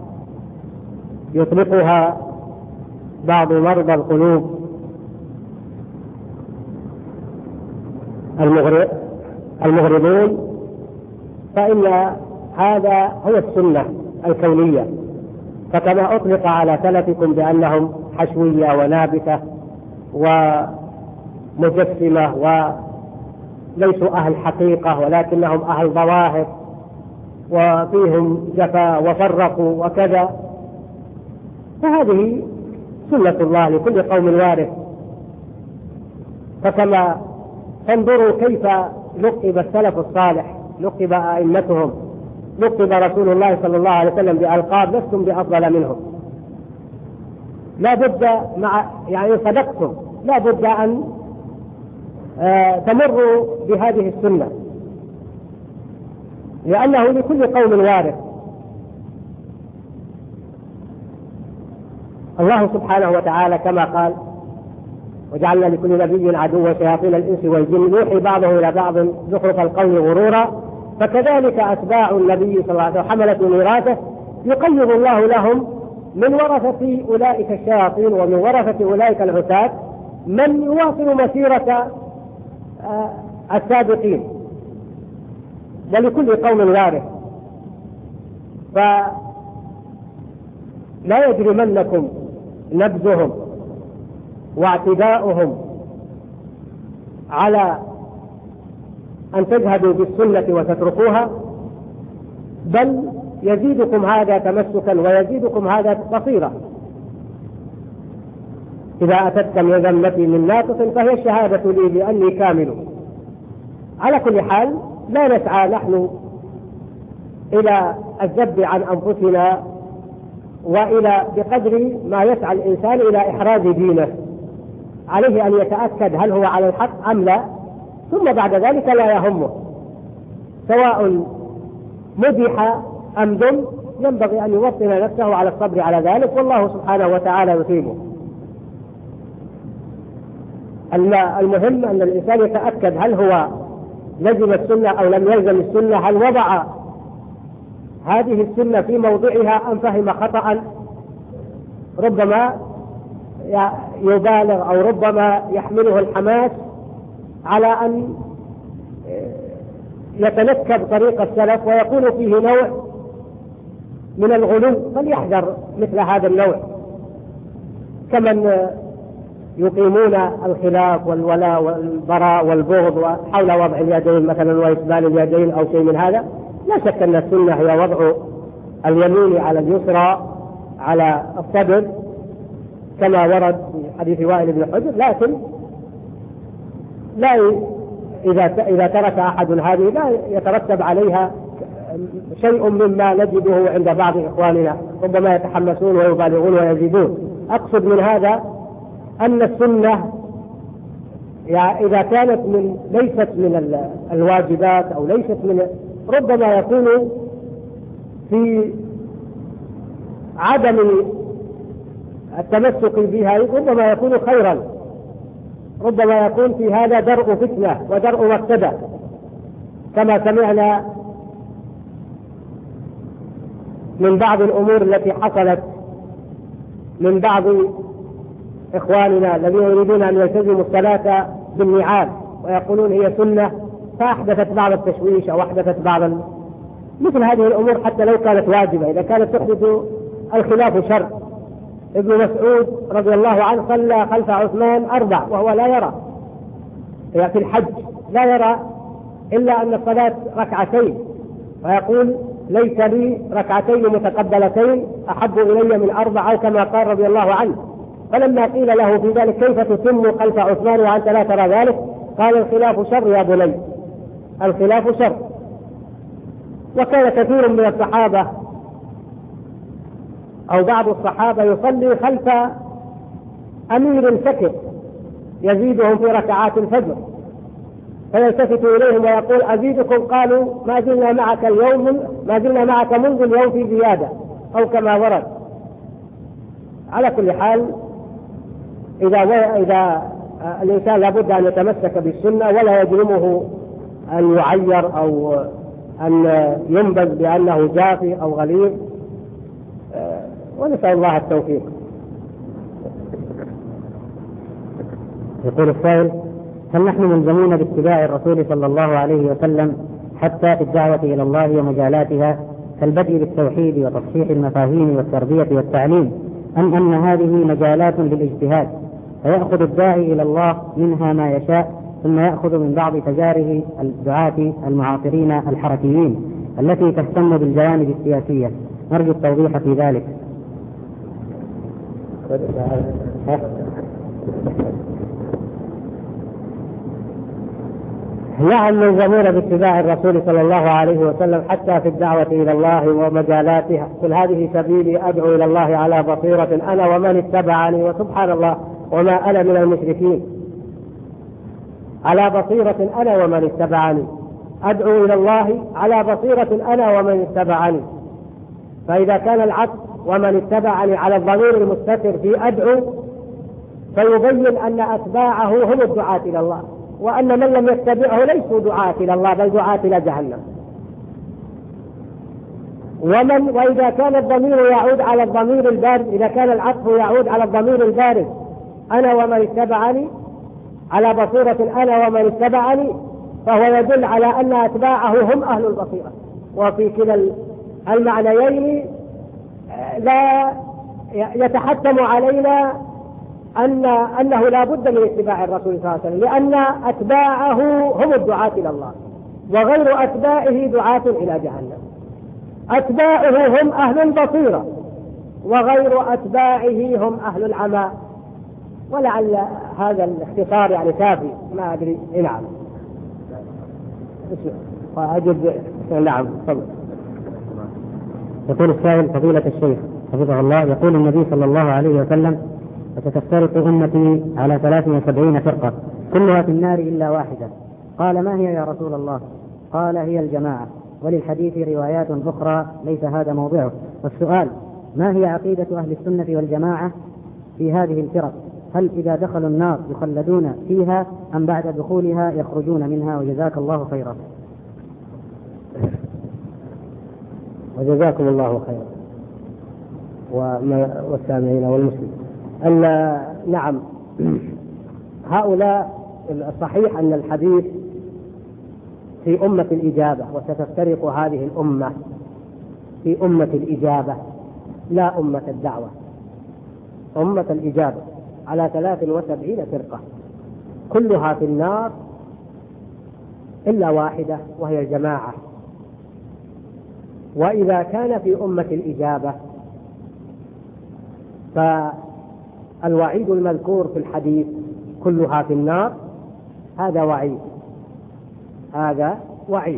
يطلقها بعض مرضى القلوب المغرضون، فإن هذا هو السنة الكونية. فكما أطلق على سلفكم بأنهم حشوية ونابتة ومجسمة وليسوا أهل حقيقة ولكنهم أهل ظواهر وفيهم جفا وفرقوا وكذا، فهذه سنة الله لكل قوم وارث. فكما تنظروا كيف لقب السلف الصالح، لقب أئمتهم، لقب رسول الله صلى الله عليه وسلم بألقاب لستم بأفضل منهم. لا بد مع يعني صدقتم لا بد أن آه تمروا بهذه السنة، لأنه لكل قوم وارث. الله سبحانه وتعالى كما قال: وجعلنا لكل نبي عدوا شياطين الإنس والجن يوحي بعضهم إلى بعض زخرف القول غرورا، فكذلك أتباع النبي صلى الله عليه وسلم حملة ميراثه يقيض الله لهم من ورثة أولئك الشياطين ومن ورثة أولئك العتاة من يواصل مسيرة السابقين، ولكل قوم وارث. فلا يجرمنكم نبذهم واعتداؤهم على أن تجهدوا بالسنة وتتركوها، بل يزيدكم هذا تمسكا ويزيدكم هذا بصيرة. إذا أتتك مذمتي من ناقص فهي الشهادة لي بأني كامل. على كل حال لا نسعى نحن إلى الذب عن أنفسنا وإلى بقدر ما يسعى الإنسان إلى إحراز دينه، عليه أن يتأكد هل هو على الحق أم لا، ثم بعد ذلك لا يهمه سواء مدح أم ذم، ينبغي أن يوطن نفسه على الصبر على ذلك، والله سبحانه وتعالى يثيبه. المهم أن الإنسان يتأكد هل هو لزم السنة أو لم يلزم السنة، هل وضع هذه السنة في موضعها أم فهم خطأ، ربما يبالغ أو ربما يحمله الحماس على أن يتنكب طريق السلف ويكون فيه نوع من الغلو، فليحذر مثل هذا النوع، كمن يقيمون الخلاف والولاء والبراء والبغض حول وضع اليدين مثلا وإسبال اليدين أو شيء من هذا. لا شك أن السنة هي وضع اليمين على اليسرى على الصدر كما ورد في حديث وائل بن حجر، لكن لا إذا إذا ترك أحد هذه لا يترتب عليها شيء مما نجده عند بعض إخواننا، ربما يتحمسون ويبالغون ويزيدون. أقصد من هذا أن السنة يعني إذا كانت من ليست من الواجبات أو ليست من، ربما يكون في عدم التمسك بها ربما يكون خيرا، ربما يكون في هذا درء فتنة ودرء مفسدة، كما سمعنا من بعض الأمور التي حصلت من بعض إخواننا الذين يريدون أن يلتزموا الصلاة بالنعال ويقولون هي سنة، فأحدثت بعض التشويش أو أحدثت بعض ال... مثل هذه الأمور حتى لو كانت واجبة إذا كانت تحدث الخلاف شر. ابن مسعود رضي الله عنه صلى خلف عثمان أربع وهو لا يرى في الحج لا يرى إلا أن الصلاة ركعتين، ويقول ليس لي ركعتين متقبلتين أحب إلي من أربع أو كما قال رضي الله عنه. فلما قيل له في ذلك كيف تتم خلف عثمان وأنت لا ترى ذلك، قال الخلاف شر يا بني، الخلاف شر. وكان كثير من الصحابة أو بعض الصحابة يصلي خلف أمير سكت يزيدهم في ركعات الفجر، فيلتفت إليهم ويقول أزيدكم، قالوا ما زلنا معك اليوم ما زلنا معك منذ اليوم في زيادة أو كما ورد. على كل حال إذا إذا الإنسان لابد أن يتمسك بالسنة ولا يجرمه أن يعير أو أن ينبذ بأنه جافي أو غليظ، ونسأل الله التوفيق. يقول السائل: هل نحن ملزمون باتباع الرسول صلى الله عليه وسلم حتى في الدعوة إلى الله ومجالاتها كالبدء بالتوحيد وتصحيح المفاهيم والتربية والتعليم، أم أن هذه مجالات للاجتهاد فيأخذ الداعي إلى الله منها ما يشاء ثم يأخذ من بعض تجارب الدعاة المعاصرين الحركيين التي تهتم بالجوانب السياسية؟ نرجو التوضيح في ذلك. نعم ملزمون باتباع الرسول صلى الله عليه وسلم حتى في الدعوة إلى الله ومجالاتها. قل هذه سبيلي أدعو إلى الله على بصيرة أنا ومن اتبعني، وسبحان الله وما أنا من المشركين. على بصيرة أنا ومن اتبعني، أدعو إلى الله على بصيرة أنا ومن اتبعني. فإذا كان العطف ومن اتبعني على الضمير المستتر في أدعو فيبين أن أتباعه هم الدعاة إلى الله، وأن من لم يتبعه ليسوا دعاة إلى الله بل دعاة إلى جهنم. ومن وإذا كان الضمير يعود على الضمير البارد، إذا كان العطف يعود على الضمير البارد أنا ومن اتبعني على بصيرة أنا ومن اتبعني، فهو يدل على أن أتباعه هم أهل البصيرة. وفي كلا المعنيين لا يتحتم علينا أن أنه لا بد من اتباع الرسول صلى الله عليه وسلم، لأن أتباعه هم الدعاة إلى الله، وغير أتباعه دعاة إلى جهنم. أتباعه هم أهل البصيرة، وغير أتباعه هم أهل العمى. ولعل هذا الاختصار يعني كافي، ما أدري. نعم. وأجب. نعم. طبعا. يقول السائل: فضيلة الشيخ حفظه الله، يقول النبي صلى الله عليه وسلم: وستفترق أمتي على ثلاث وسبعين فرقة كلها في النار إلا واحدة. قال: ما هي يا رسول الله؟ قال: هي الجماعة. وللحديث روايات أخرى ليس هذا موضعه. والسؤال: ما هي عقيدة أهل السنة والجماعة في هذه الفرق؟ هل إذا دخلوا النار يخلدون فيها أم بعد دخولها يخرجون منها؟ وجزاك الله خيرا. وجزاكم الله خيرا والسامعين والمسلمين. أن نعم، هؤلاء الصحيح أن الحديث في أمة الإجابة، وستفترق هذه الأمة في أمة الإجابة لا أمة الدعوة، أمة الإجابة على ثلاث وسبعين فرقة كلها في النار إلا واحدة وهي الجماعة. وإذا كان في أمة الإجابة فالوعيد المذكور في الحديث كلها في النار هذا وعيد، هذا وعيد.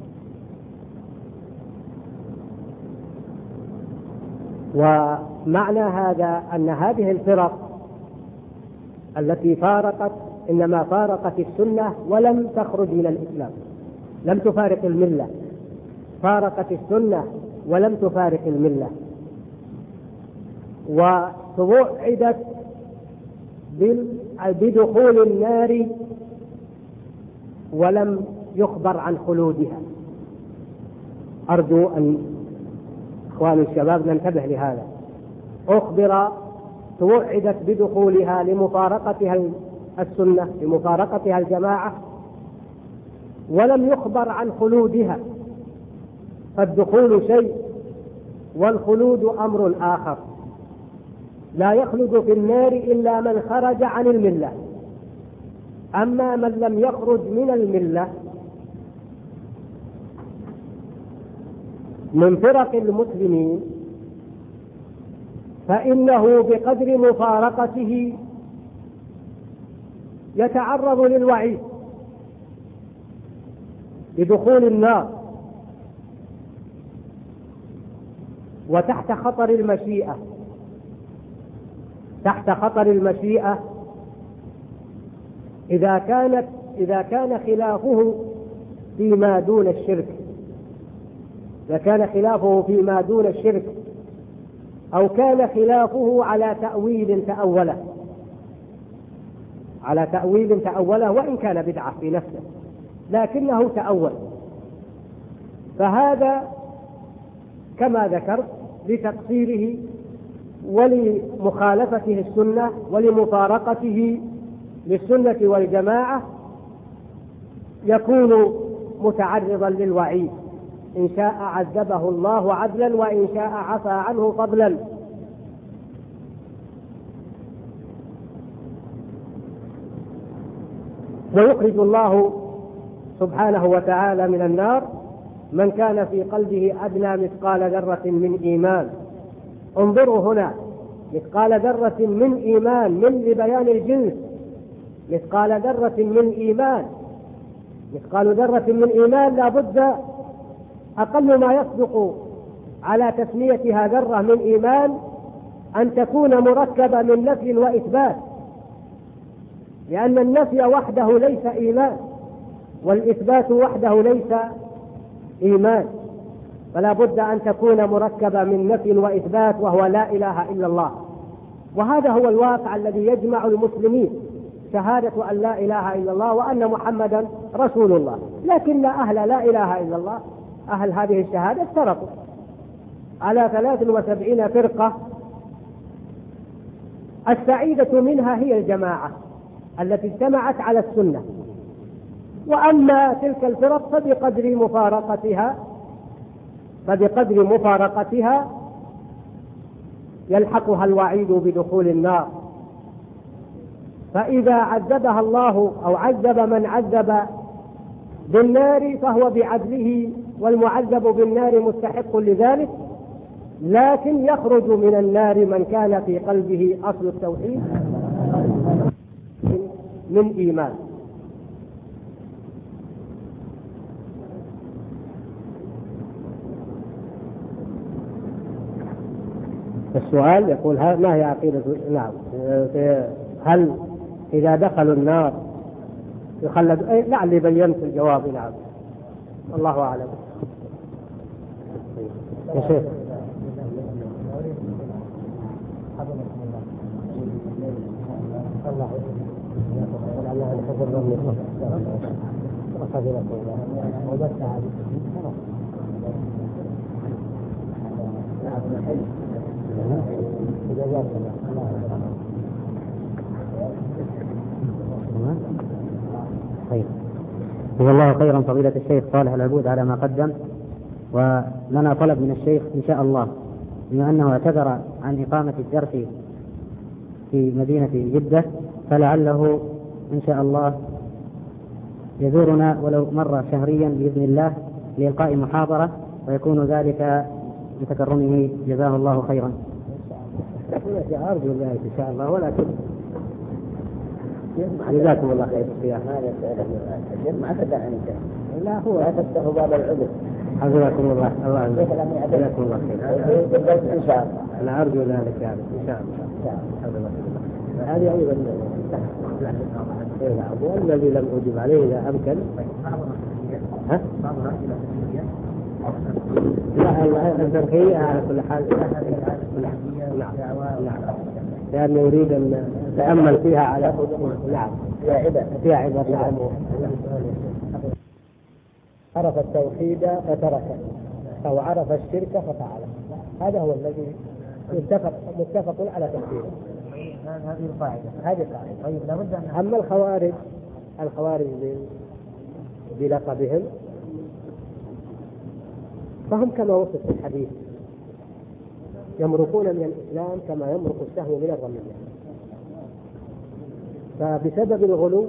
ومعنى هذا أن هذه الفرق التي فارقت إنما فارقت السنة ولم تخرج من الإسلام، لم تفارق الملة، فارقت السنة ولم تفارق الملة، وتوعدت بدخول النار ولم يخبر عن خلودها. أرجو أن إخوان الشباب ننتبه لهذا. أخبر توعدت بدخولها لمفارقتها السنة، لمفارقتها الجماعة، ولم يخبر عن خلودها. فالدخول شيء والخلود أمر آخر. لا يخلد في النار إلا من خرج عن الملة. أما من لم يخرج من الملة من فرق المسلمين فإنه بقدر مفارقته يتعرض للوعيد بدخول النار وتحت خطر المشيئة، تحت خطر المشيئة إذا كانت إذا كان خلافه فيما دون الشرك، إذا كان خلافه فيما دون الشرك أو كان خلافه على تأويل تأوله على تأويل تأوله وإن كان بدعة في نفسه لكنه تأول، فهذا كما ذكرت لتقصيره ولمخالفته السنة ولمفارقته للسنة والجماعة يكون متعرضا للوعيد، إن شاء عذبه الله عدلا وإن شاء عفى عنه فضلا. ويخرج الله سبحانه وتعالى من النار من كان في قلبه أدنى مثقال ذرة من إيمان. انظروا هنا، مثقال ذرة من إيمان، من لبيان الجنس، مثقال ذرة من إيمان، مثقال ذرة من إيمان لا بد أقل ما يصدق على تسميتها ذرة من إيمان أن تكون مركبة من نفي وإثبات، لأن النفي وحده ليس إيمان والإثبات وحده ليس إيمان، فلا بد أن تكون مركبة من نفي وإثبات وهو لا إله إلا الله. وهذا هو الواقع الذي يجمع المسلمين، شهادة أن لا إله إلا الله وأن محمدا رسول الله. لكن أهل لا إله إلا الله، أهل هذه الشهادة افترقوا على ثلاث وسبعين فرقة. السعيدة منها هي الجماعة التي اجتمعت على السنة، وأما تلك الفرق فبقدر مفارقتها فبقدر مفارقتها يلحقها الوعيد بدخول النار. فإذا عذبها الله أو عذب من عذب بالنار فهو بعدله، والمعذب بالنار مستحق لذلك، لكن يخرج من النار من كان في قلبه أصل التوحيد من إيمان. السؤال يقول ما هي عقيدة؟ نعم، هل إذا دخلوا النار يخلد؟ أي لعلي بينت الجواب. نعم، الله أعلم. يا شيخ طيب، جزا الله خيرا فضيلة الشيخ صالح العبود على ما قدم. ولنا طلب من الشيخ إن شاء الله، بما أنه اعتذر عن إقامة الدرس في مدينة جدة، فلعله إن شاء الله يزورنا ولو مرة شهريا بإذن الله لإلقاء محاضرة، ويكون ذلك بتكرمه جزاه الله خيرا. أرجو ذلك إن شاء الله، ولكن جزاكم الله خير. هذا سؤال ما أفدأ عنك. لا، هو أفتح باب العذر. حفظكم الله. الله جزاكم الله خير إن شاء الله. أنا أرجو ذلك يعني إن شاء الله. هذه أيضا والذي لم أجب عليه إذا أمكن. ها؟ لا، التركية على كل حال. نعم، لأنه يريد أن نتأمل فيها على نعم فيها عبر. نعم، عرف التوحيد فتركه، أو عرف الشرك ففعله. هذا هو الذي متفق متفق على تفسيره. هذه القاعدة. هذه القاعدة. طيب، لابد أن أما الخوارج الخوارج بلقبهم فهم كما وصف في الحديث، يمرقون من الإسلام كما يمرق السهم من الرمية. فبسبب الغلو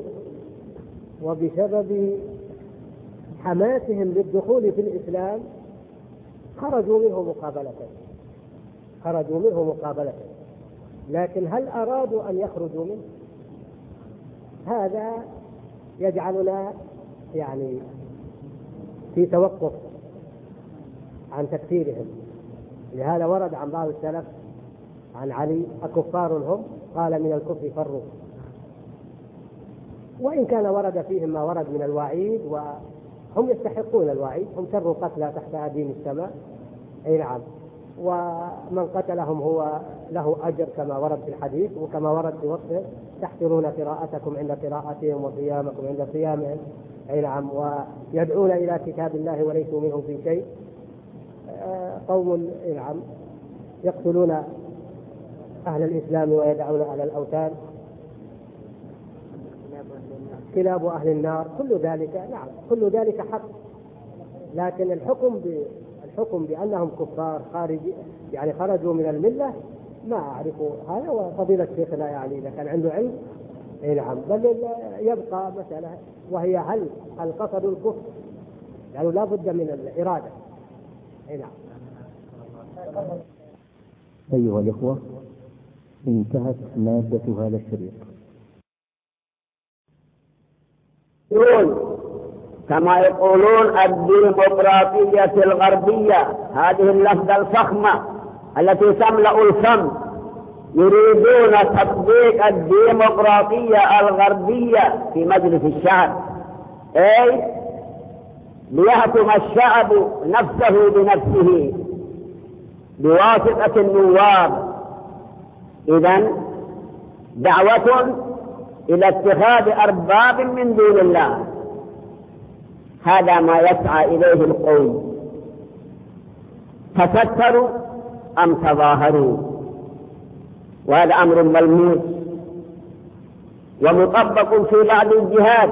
وبسبب حماسهم للدخول في الإسلام خرجوا منه مقابلة خرجوا منه مقابلة لكن هل أرادوا أن يخرجوا منه؟ هذا يجعلنا يعني في توقف عن تكفيرهم. لهذا ورد عن بعض السلف عن علي: أكفار هم؟ قال: من الكفر فروا. وإن كان ورد فيهم ما ورد من الوعيد، وهم يستحقون الوعيد، هم شر قتلى تحت أديم السماء. أي نعم، ومن قتلهم هو له أجر كما ورد في الحديث، وكما ورد في وصفه: تحقرون قراءتكم عند قراءتهم وصيامكم عند صيامهم. أي نعم، ويدعون إلى كتاب الله وليسوا منهم في شيء. قوم نعم يقتلون أهل الإسلام ويدعون على الأوثان، كلاب أهل النار. كل ذلك نعم كل ذلك حق، لكن الحكم الحكم بأنهم كفار خارج يعني خرجوا من الملة ما أعرف هذا. وفضيلة شيخنا يعني إذا كان عنده علم أي نعم، بل يبقى مسألة وهي هل هل قصدوا الكفر؟ يعني لا بد من الإرادة. أي نعم. أيها الإخوة، انتهت مادة هذا الشريط. كما يقولون الديمقراطية الغربية، هذه اللفظة الفخمة التي تملأ الفم، يريدون تطبيق الديمقراطية الغربية في مجلس الشعب، أي ليحكم الشعب نفسه بنفسه بواسطة النواب. إذن دعوة إلى اتخاذ أرباب من دون الله، هذا ما يسعى إليه القوم. تستروا أم تظاهروا، وهذا أمر ملموس ومطبق في بعض الجهات،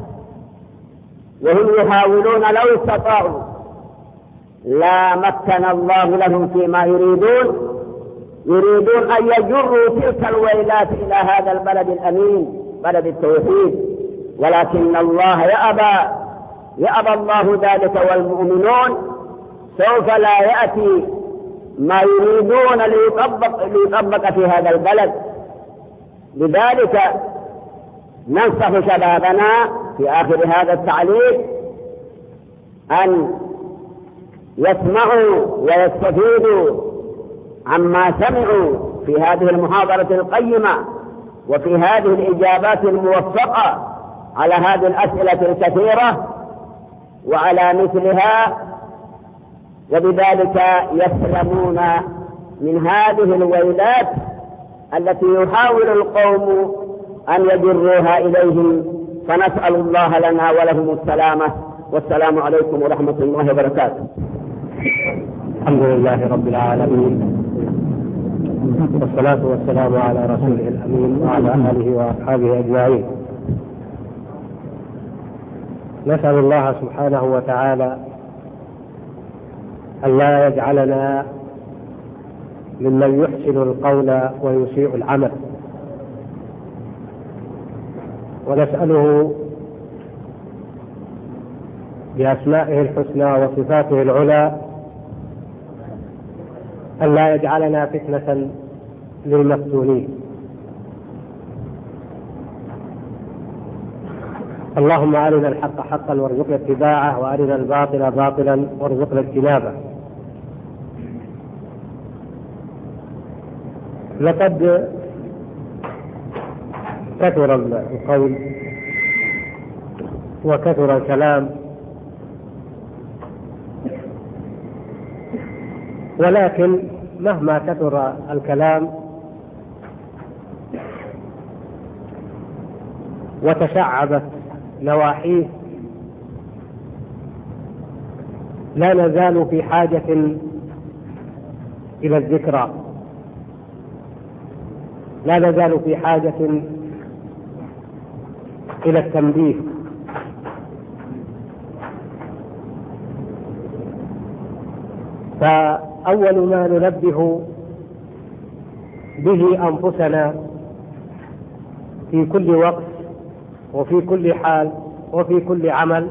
وهم يحاولون لو استطاعوا لا مكن الله لهم فيما يريدون يريدون أن يجروا تلك الويلات إلى هذا البلد الأمين بلد التوحيد، ولكن الله يأبى يأبى الله ذلك، والمؤمنون سوف لا يأتي ما يريدون ليطبق, ليطبق في هذا البلد. لذلك ننصح شبابنا في آخر هذا التعليق أن يسمعوا ويستفيدوا عما سمعوا في هذه المحاضرة القيمة وفي هذه الإجابات الموفقة على هذه الأسئلة الكثيرة وعلى مثلها، وبذلك يسلمون من هذه الويلات التي يحاول القوم أن يجروها إليهم. فنسأل الله لنا ولهم السلامة، والسلام عليكم ورحمة الله وبركاته. الحمد لله رب العالمين، والصلاة والسلام على رسوله الأمين وعلى آله وأصحابه أجمعين. نسأل الله سبحانه وتعالى أن لا يجعلنا ممن يحسن القول ويسيء العمل، ونسأله بأسمائه الحسنى وصفاته العلى أن لا يجعلنا فتنة للمفتونين. اللهم أرنا الحق حقا وارزقنا اتباعه، وأرنا الباطل باطلا وارزقنا اجتنابه. لقد كثر القول وكثر الكلام، ولكن مهما كثر الكلام وتشعبت نواحيه لا نزال في حاجة إلى الذكرى، لا نزال في حاجة إلى التنبيه. فأول ما ننبه به أنفسنا في كل وقت وفي كل حال وفي كل عمل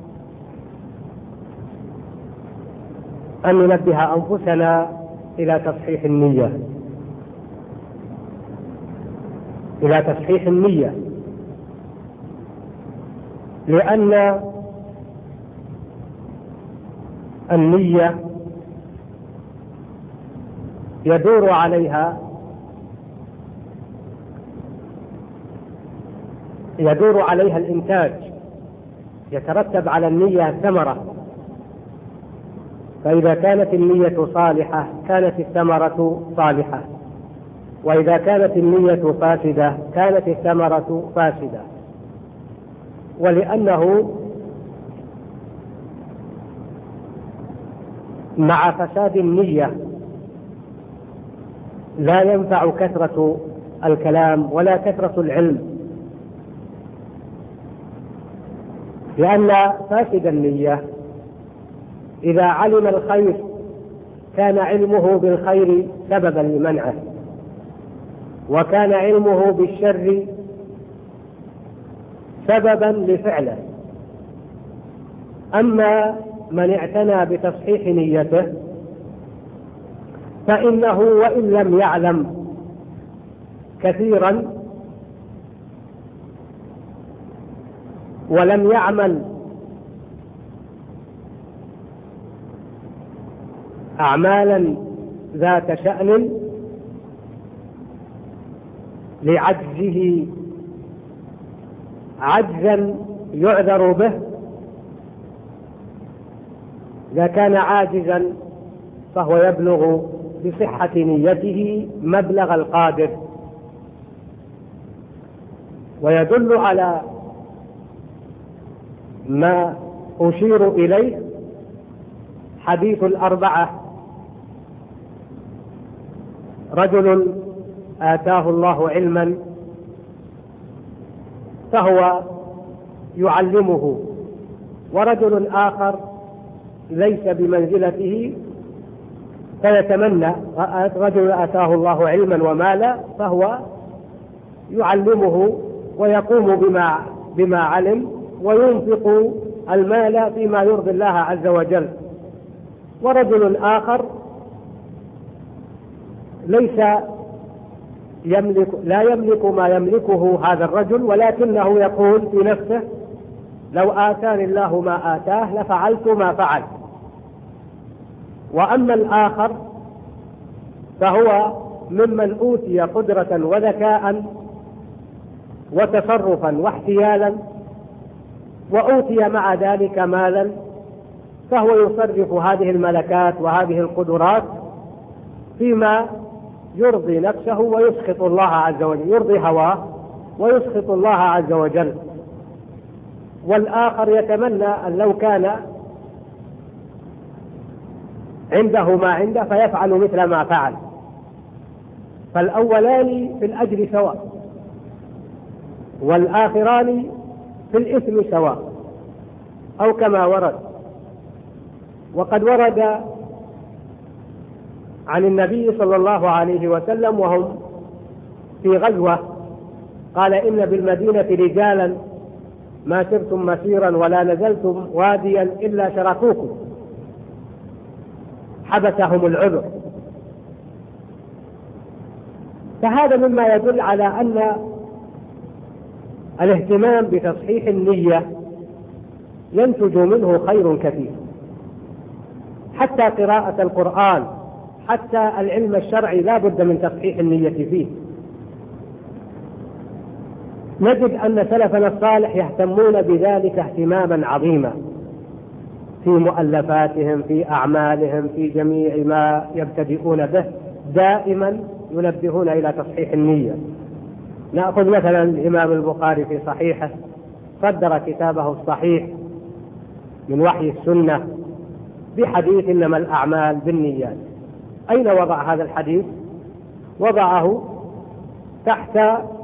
أن ننبه أنفسنا إلى تصحيح النية، إلى تصحيح النية، لأن النية يدور عليها يدور عليها الإنتاج، يترتب على النية الثمرة، فإذا كانت النية صالحة كانت الثمرة صالحة، وإذا كانت النية فاسدة كانت الثمرة فاسدة. ولأنه مع فساد النية لا ينفع كثرة الكلام ولا كثرة العلم، لأن فاسد النية إذا علم الخير كان علمه بالخير سببا لمنعه، وكان علمه بالشر سببا لفعله. أما من اعتنى بتصحيح نيته فإنه وإن لم يعلم كثيرا ولم يعمل أعمالا ذات شأن لعجزه عجزا يعذر به، إذا كان عاجزا فهو يبلغ بصحة نيته مبلغ القادر. ويدل على ما أشير إليه حديث الأربعة: رجل آتاه الله علما فهو يعلمه، ورجل آخر ليس بمنزلته فيتمنى. رجل آتاه الله علما ومالا فهو يعلمه ويقوم بما بما علم وينفق المال فيما يرضي الله عز وجل. ورجل آخر ليس يملك لا يملك ما يملكه هذا الرجل، ولكنه يقول في نفسه: لو آتاني الله ما آتاه لفعلت ما فعل. وأما الآخر فهو ممن أوتي قدرة وذكاء وتصرفا واحتيالا، وأوتي مع ذلك مالا، فهو يصرف هذه الملكات وهذه القدرات فيما يرضي نفسه ويسخط الله عز وجل، يرضي هواه ويسخط الله عز وجل. والآخر يتمنى أن لو كان عنده ما عنده فيفعل مثل ما فعل. فالأولان في الأجر سواء، والآخران في الإثم سواء، أو كما ورد. وقد ورد عن النبي صلى الله عليه وسلم وهم في غزوة قال: إن بالمدينة رجالا ما سرتم مسيرا ولا نزلتم واديا إلا شركوكم، حبسهم العذر. فهذا مما يدل على أن الاهتمام بتصحيح النية ينتج منه خير كثير، حتى قراءة القرآن، حتى العلم الشرعي لا بد من تصحيح النية فيه. نجد أن سلفنا الصالح يهتمون بذلك اهتماما عظيما في مؤلفاتهم، في أعمالهم، في جميع ما يبتدئون به، دائما ينبهون إلى تصحيح النية. نأخذ مثلا الإمام البخاري في صحيحه صدر كتابه الصحيح من وحي السنة بحديث: إنما الأعمال بالنيات. أين وضع هذا الحديث؟ وضعه تحت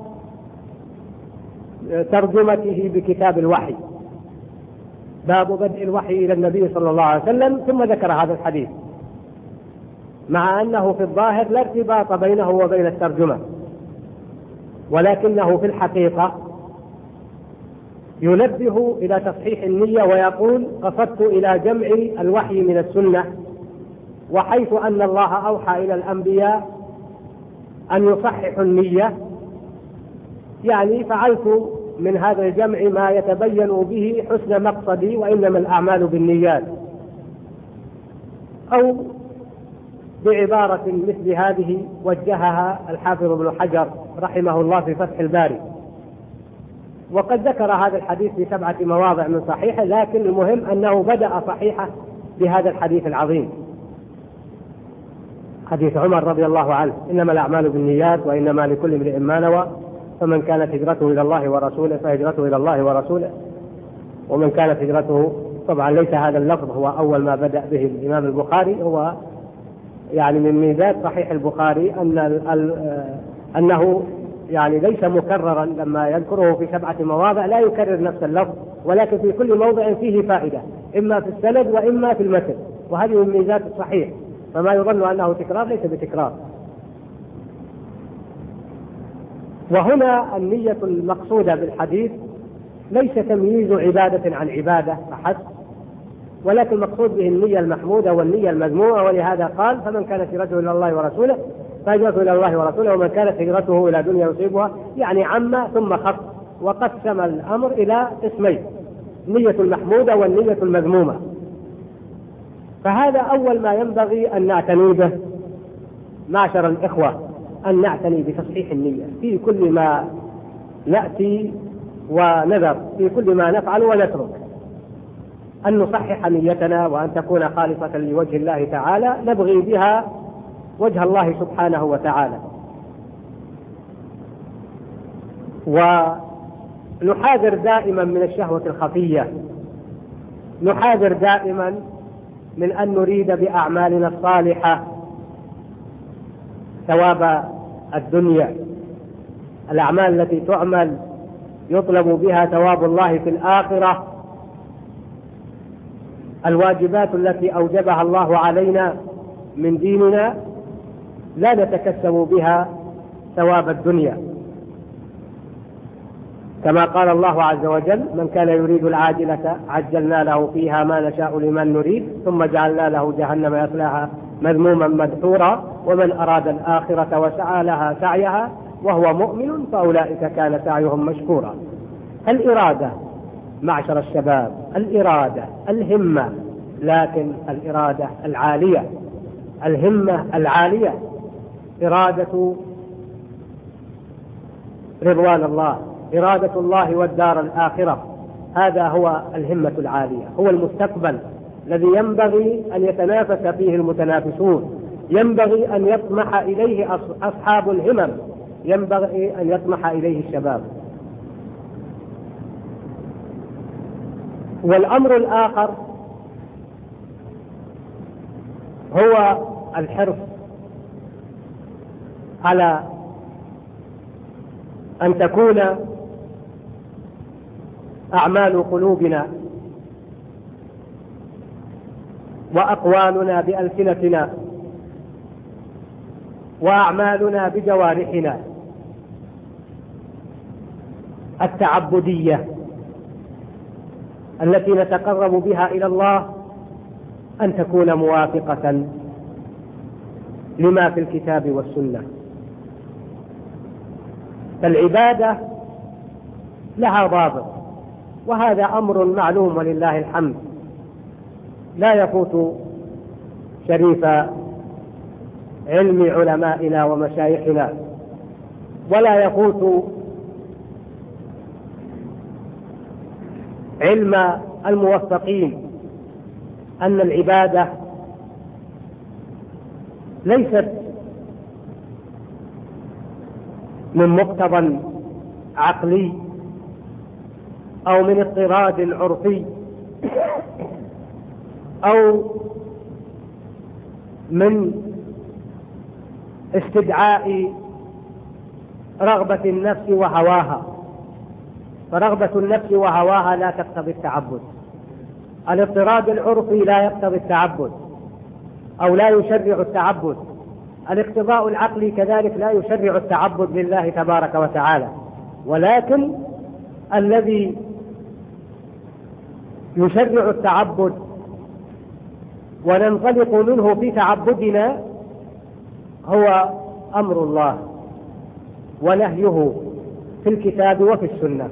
ترجمته بكتاب الوحي، باب بدء الوحي إلى النبي صلى الله عليه وسلم، ثم ذكر هذا الحديث، مع أنه في الظاهر لا ارتباط بينه وبين الترجمة، ولكنه في الحقيقة ينبه إلى تصحيح النية ويقول: قصدت إلى جمع الوحي من السنة، وحيث أن الله أوحى إلى الأنبياء أن يصححوا النية، يعني فعلت من هذا الجمع ما يتبين به حسن مقصدي، وإنما الأعمال بالنيات. أو بعبارة مثل هذه وجهها الحافظ ابن حجر رحمه الله في فتح الباري، وقد ذكر هذا الحديث في سبعة مواضع من صحيحه، لكن المهم أنه بدأ صحيحه بهذا الحديث العظيم، حديث عمر رضي الله عنه: إنما الأعمال بالنيات وإنما لكل امرئ ما نوى، فمن كانت هجرته إلى الله ورسوله فهجرته إلى الله ورسوله، ومن كانت هجرته، طبعا ليس هذا اللفظ هو أول ما بدأ به الإمام البخاري، هو يعني من ميزات صحيح البخاري أن أنه يعني ليس مكررا، لما يذكره في سبعة مواضع لا يكرر نفس اللفظ، ولكن في كل موضع فيه فائدة، إما في السند وإما في المتن، وهذه من ميزات الصحيح، فما يظن أنه تكرار ليس بتكرار. وهنا النية المقصودة بالحديث ليس تمييز عبادة عن عبادة فحسب، ولكن المقصود به النية المحمودة والنية المذمومة. ولهذا قال: فمن كانت هجرته إلى الله ورسوله فهجرته إلى الله ورسوله، ومن كانت هجرته إلى دنيا يصيبها، يعني عم ثم خص، وقسم الأمر إلى قسمين: النية المحمودة والنية المذمومة. فهذا أول ما ينبغي أن نعتني به معشر الإخوة، أن نعتني بتصحيح النية في كل ما نأتي ونذر، في كل ما نفعل ونترك، أن نصحح نيتنا وأن تكون خالصة لوجه الله تعالى، نبغي بها وجه الله سبحانه وتعالى. ونحاذر دائما من الشهوة الخفية، نحاذر دائما من أن نريد بأعمالنا الصالحة ثواب الدنيا، الأعمال التي تعمل يطلب بها ثواب الله في الآخرة، الواجبات التي أوجبها الله علينا من ديننا لا نتكسب بها ثواب الدنيا، كما قال الله عز وجل: من كان يريد العاجلة عجلنا له فيها ما نشاء لمن نريد ثم جعلنا له جهنم يصلاها مذموما مدحورا ومن أراد الآخرة وسعى لها سعيها وهو مؤمن فأولئك كان سعيهم مشكورا. الإرادة معشر الشباب، الإرادة، الهمة، لكن الإرادة العالية، الهمة العالية، إرادة رضوان الله، إرادة الله والدار الآخرة، هذا هو الهمة العالية، هو المستقبل الذي ينبغي أن يتنافس فيه المتنافسون، ينبغي أن يطمح إليه أصحاب الهمم، ينبغي أن يطمح إليه الشباب. والأمر الآخر هو الحرص على أن تكون أعمال قلوبنا وأقوالنا بألسنتنا وأعمالنا بجوارحنا التعبدية التي نتقرب بها إلى الله أن تكون موافقة لما في الكتاب والسنة. فالعبادة لها ضابط، وهذا أمر معلوم ولله الحمد، لا يفوت شريف علم علمائنا ومشايخنا، ولا يفوت علم الموفقين أن العبادة ليست من مقتضى عقلي أو من اضطراد عرفي أو من استدعاء رغبة النفس وهواها، فرغبة النفس وهواها لا تقتضي التعبد، الاضطراد العرفي لا يقتضي التعبد أو لا يشرع التعبد، الاقتضاء العقلي كذلك لا يشرع التعبد لله تبارك وتعالى، ولكن الذي يشرع التعبد وننطلق منه في تعبدنا هو أمر الله ونهيه في الكتاب وفي السنة.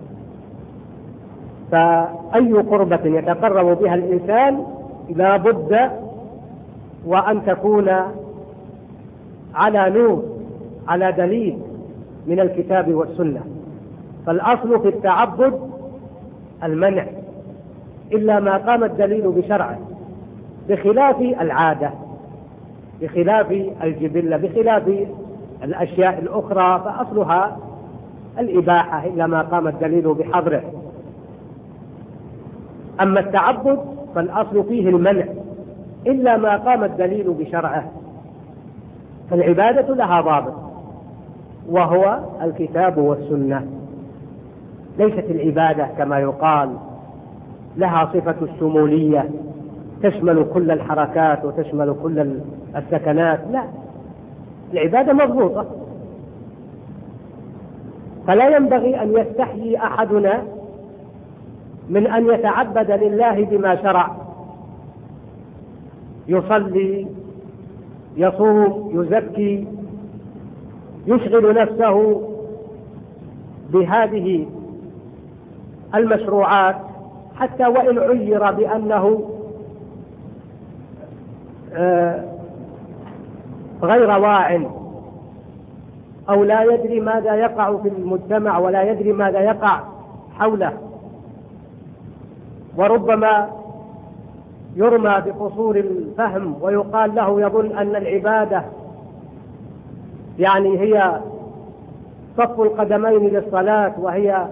فأي قربة يتقرب بها الإنسان لا بد وأن تكون على نور، على دليل من الكتاب والسنة. فالأصل في التعبد المنع إلا ما قام الدليل بشرعه، بخلاف العادة، بخلاف الجبلة، بخلاف الأشياء الأخرى فأصلها الإباحة إلا ما قام الدليل بحظره. أما التعبد فالأصل فيه المنع إلا ما قام الدليل بشرعه. فالعبادة لها ضابط وهو الكتاب والسنة، ليست العبادة كما يقال لها صفة الشمولية تشمل كل الحركات وتشمل كل السكنات، لا، العبادة مضبوطة. فلا ينبغي أن يستحيي أحدنا من أن يتعبد لله بما شرع، يصلي، يصوم، يزكي، يشغل نفسه بهذه المشروعات حتى وإن عير بأنه غير واع أو لا يدري ماذا يقع في المجتمع ولا يدري ماذا يقع حوله، وربما يرمى بقصور الفهم ويقال له يظن أن العبادة يعني هي صف القدمين للصلاة وهي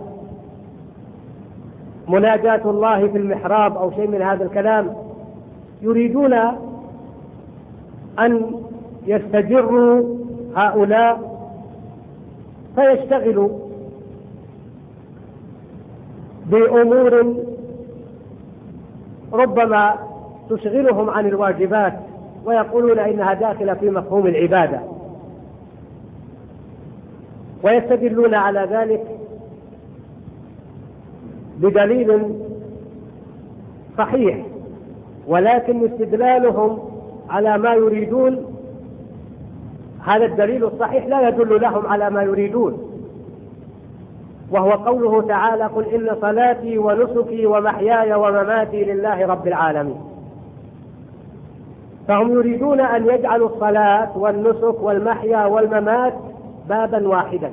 مناجاة الله في المحراب أو شيء من هذا الكلام. يريدون أن يستجروا هؤلاء فيشتغلوا بأمور ربما تشغلهم عن الواجبات ويقولون إنها داخلة في مفهوم العبادة، ويستدلون على ذلك بدليل صحيح، ولكن استدلالهم على ما يريدون هذا الدليل الصحيح لا يدل لهم على ما يريدون، وهو قوله تعالى: قل إن صلاتي ونسكي ومحياي ومماتي لله رب العالمين. فهم يريدون أن يجعلوا الصلاة والنسك والمحيا والممات بابا واحدا،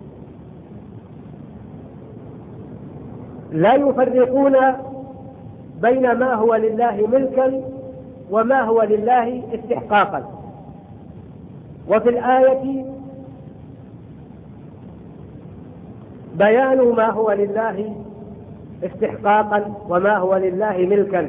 لا يفرقون بين ما هو لله ملكا وما هو لله استحقاقا. وفي الآية بيان ما هو لله استحقاقا وما هو لله ملكا.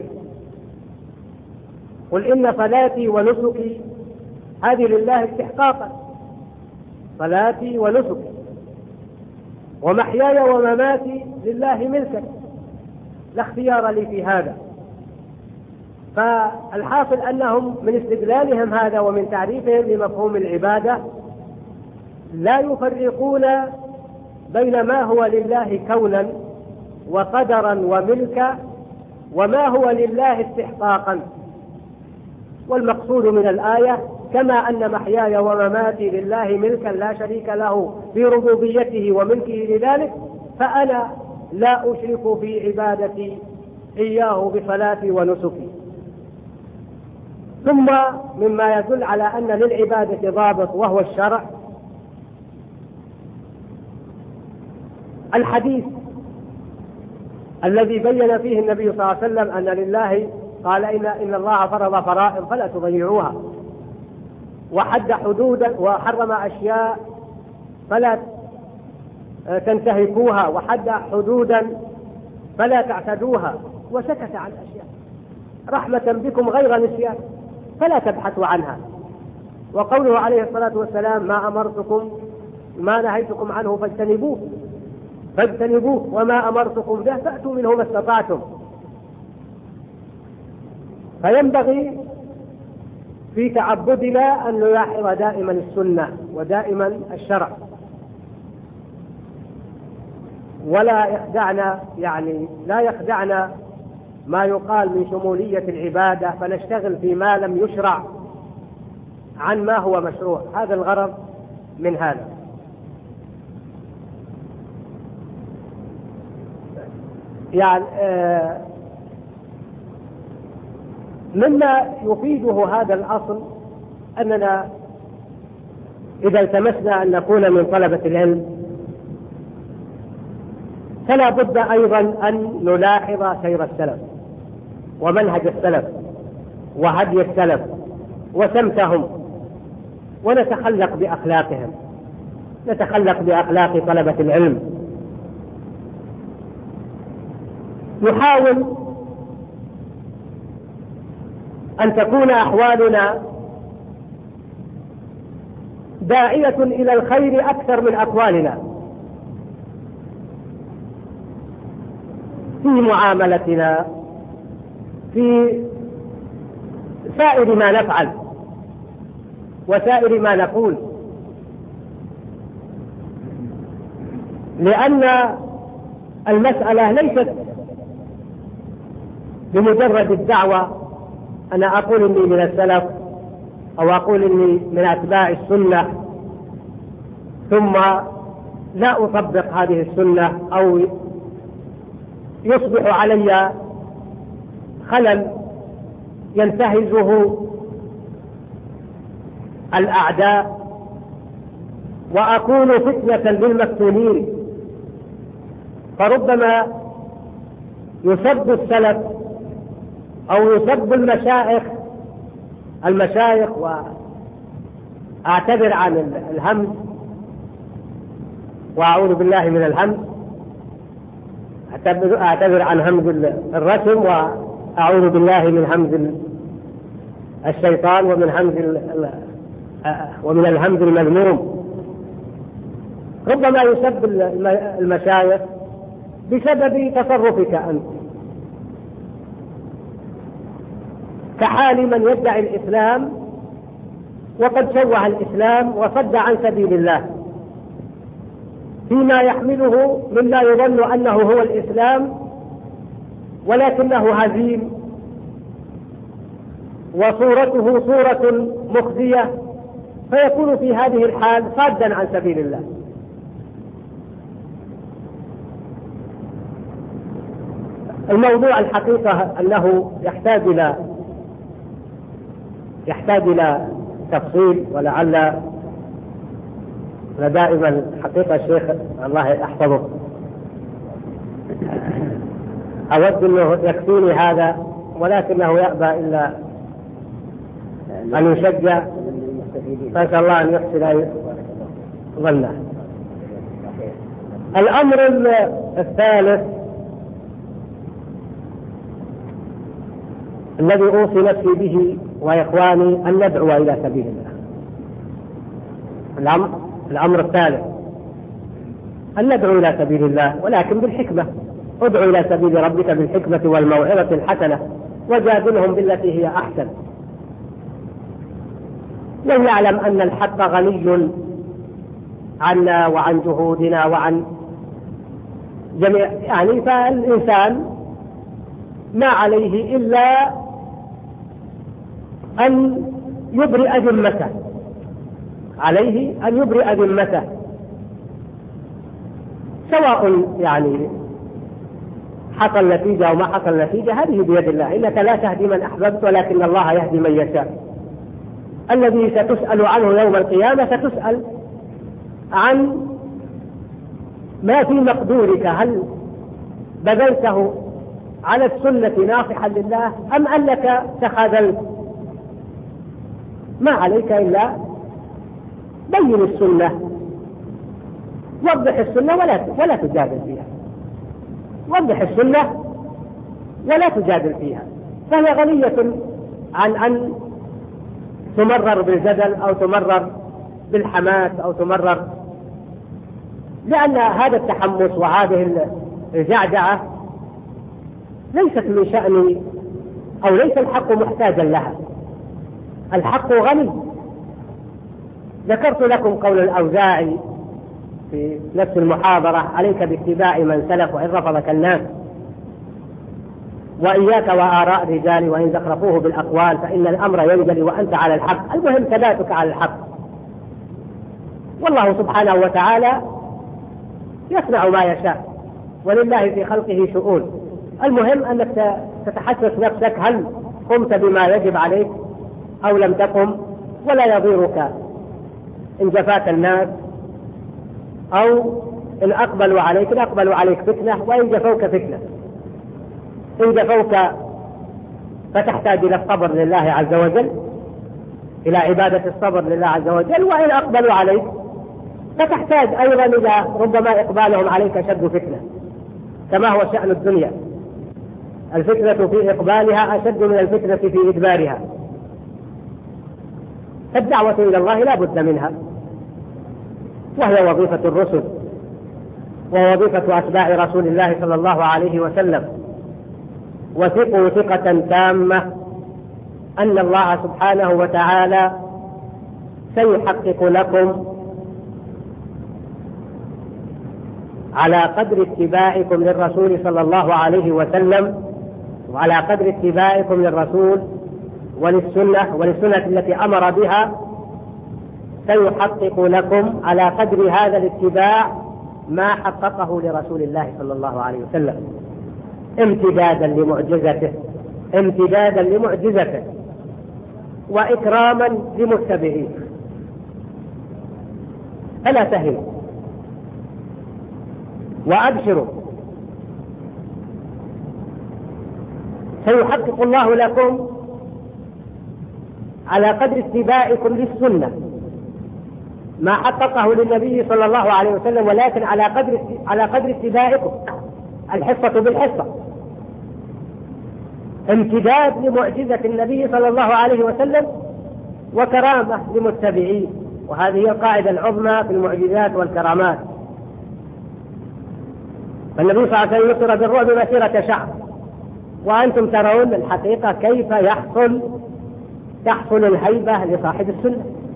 قل إن صلاتي ونسكي، هذه لله استحقاقا، صلاتي ونسكي، ومحياي ومماتي لله ملكا، لا اختيار لي في هذا. فالحاصل أنهم من استدلالهم هذا ومن تعريفهم لمفهوم العبادة لا يفرقون بين ما هو لله كونا وقدرا وملكا وما هو لله استحقاقا. والمقصود من الآية: كما أن محياي ومماتي لله ملكا لا شريك له في ربوبيته وملكه لذلك، فأنا لا أشرك في عبادتي إياه بصلاتي ونسكي. ثم مما يدل على أن للعبادة ضابط وهو الشرع الحديث الذي بين فيه النبي صلى الله عليه وسلم أن لله قال إن, إن الله فرض فرائض فلا تضيعوها، وحد حدودا وحرم أشياء فلا تنتهكوها، وحد حدودا فلا تعتدوها، وسكت عن أشياء رحمة بكم غير نسيان فلا تبحثوا عنها. وقوله عليه الصلاة والسلام: ما أمرتكم ما نهيتكم عنه فاجتنبوه فاجتنبوه وما أمرتكم به فأتوا منه ما استطعتم. فينبغي في تعبدنا أن نلاحظ دائما السنة ودائما الشرع، ولا يخدعنا يعني لا يخدعنا ما يقال من شمولية العبادة فنشتغل فيما لم يشرع عن ما هو مشروع. هذا الغرض من هذا. يعني آه مما يفيده هذا الأصل أننا إذا التمسنا أن نكون من طلبة العلم فلا بد أيضا أن نلاحظ سير السلف ومنهج السلف وهدي السلف وسمتهم، ونتخلق بأخلاقهم، نتخلق بأخلاق طلبة العلم، نحاول أن تكون أحوالنا داعية إلى الخير أكثر من أقوالنا في معاملتنا، في سائر ما نفعل وسائر ما نقول، لأن المسألة ليست بمجرد الدعوة أنا أقول إني من السلف أو أقول إني من أتباع السنة ثم لا أطبق هذه السنة أو يصبح علي خلل ينتهزه الأعداء وأكون فتنة للمفتونين، فربما يسب السلف أو يسب المشايخ المشايخ وأعتذر عن الهمز وأعوذ بالله من الهمز، أعتذر عن همز الرسم وأعوذ بالله من همز الشيطان ومن همز ومن الهمز المذموم. ربما يسب المشايخ بسبب تصرفك أنت، كحال من يدعي الإسلام وقد شوه الإسلام وصد عن سبيل الله فيما يحمله مما يظن أنه هو الإسلام ولكنه هزيم وصورته صورة مخزية، فيكون في هذه الحال صادا عن سبيل الله. الموضوع الحقيقة أنه يحتاج إلى يحتاج إلى تفصيل، ولعل دائما حقيقة الشيخ الله يحفظه أود أنه يكفيني هذا، ولكنه يأبى إلا أن يشجع، فأسأل الله أن يحسن ظنه. الأمر الثالث الذي أوصي نفسي به وإخواني أن ندعو إلى سبيل الله. الأمر الأمر الثالث أن ندعو إلى سبيل الله، ولكن بالحكمة. ادعو إلى سبيل ربك بالحكمة والموعظة الحسنة وجادلهم بالتي هي أحسن. ولنعلم أن الحق غني عنا وعن جهودنا وعن جميع، يعني فالإنسان ما عليه إلا أن يبرئ ذمته، عليه أن يبرئ ذمته، سواء يعني حصل نتيجة أو ما حصل نتيجة، هذه بيد الله. إنك لا تهدي من أحببت ولكن الله يهدي من يشاء. الذي ستسأل عنه يوم القيامة ستسأل عن ما في مقدورك، هل بذلته على السنة ناصحا لله أم أنك تخاذلت؟ ما عليك إلا بين السنة، وضح السنة ولا ولا تجادل فيها، وضح السنة ولا تجادل فيها، فهي غنية عن أن تمرر بالجدل أو تمرر بالحماس أو تمرر، لأن هذا التحمس وهذه الجعجعة ليست من شأن أو ليس الحق محتاجا لها، الحق غني. ذكرت لكم قول الأوزاعي في نفس المحاضرة: عليك باتباع من سلف وإن رفضك الناس، وإياك وآراء الرجال وإن زخرفوه بالأقوال، فإن الأمر ينجلي وأنت على الحق. المهم ثباتك على الحق، والله سبحانه وتعالى يصنع ما يشاء، ولله في خلقه شؤون. المهم أنك تتحسس نفسك هل قمت بما يجب عليك أو لم تقم، ولا يضيرك إن جفاك الناس أو إن أقبلوا عليك إن أقبلوا عليك فتنة، وإن جفوك فتنة. إن جفوك فتحتاج إلى الصبر لله عز وجل، إلى عبادة الصبر لله عز وجل، وإن أقبلوا عليك فتحتاج أيضا إلى ربما إقبالهم عليك شد فتنة، كما هو شأن الدنيا، الفتنة في إقبالها أشد من الفتنة في إدبارها. الدعوة إلى الله لا بد منها، وهي وظيفة الرسل ووظيفة أتباع رسول الله صلى الله عليه وسلم. وثقوا ثقة تامة أن الله سبحانه وتعالى سيحقق لكم على قدر اتباعكم للرسول صلى الله عليه وسلم، وعلى قدر اتباعكم للرسول وللسنة وللسنة التي أمر بها، سيحقق لكم على قدر هذا الاتباع ما حققه لرسول الله صلى الله عليه وسلم، امتدادا لمعجزته امتدادا لمعجزته وإكراما لمتبعيه. فلا تهنوا وأبشروا، سيحقق الله لكم على قدر اتباعكم للسنة ما حققه للنبي صلى الله عليه وسلم، ولكن على قدر على قدر اتباعكم، الحصة بالحصة، امتداد لمعجزة النبي صلى الله عليه وسلم وكرامة لمتبعيه. وهذه هي القاعدة العظمى في المعجزات والكرامات. فالنبي صلى الله عليه وسلم يصر بالرعب مسيرة شهر، وأنتم ترون الحقيقة كيف يحصل تحصل الهيبة لصاحب السنة.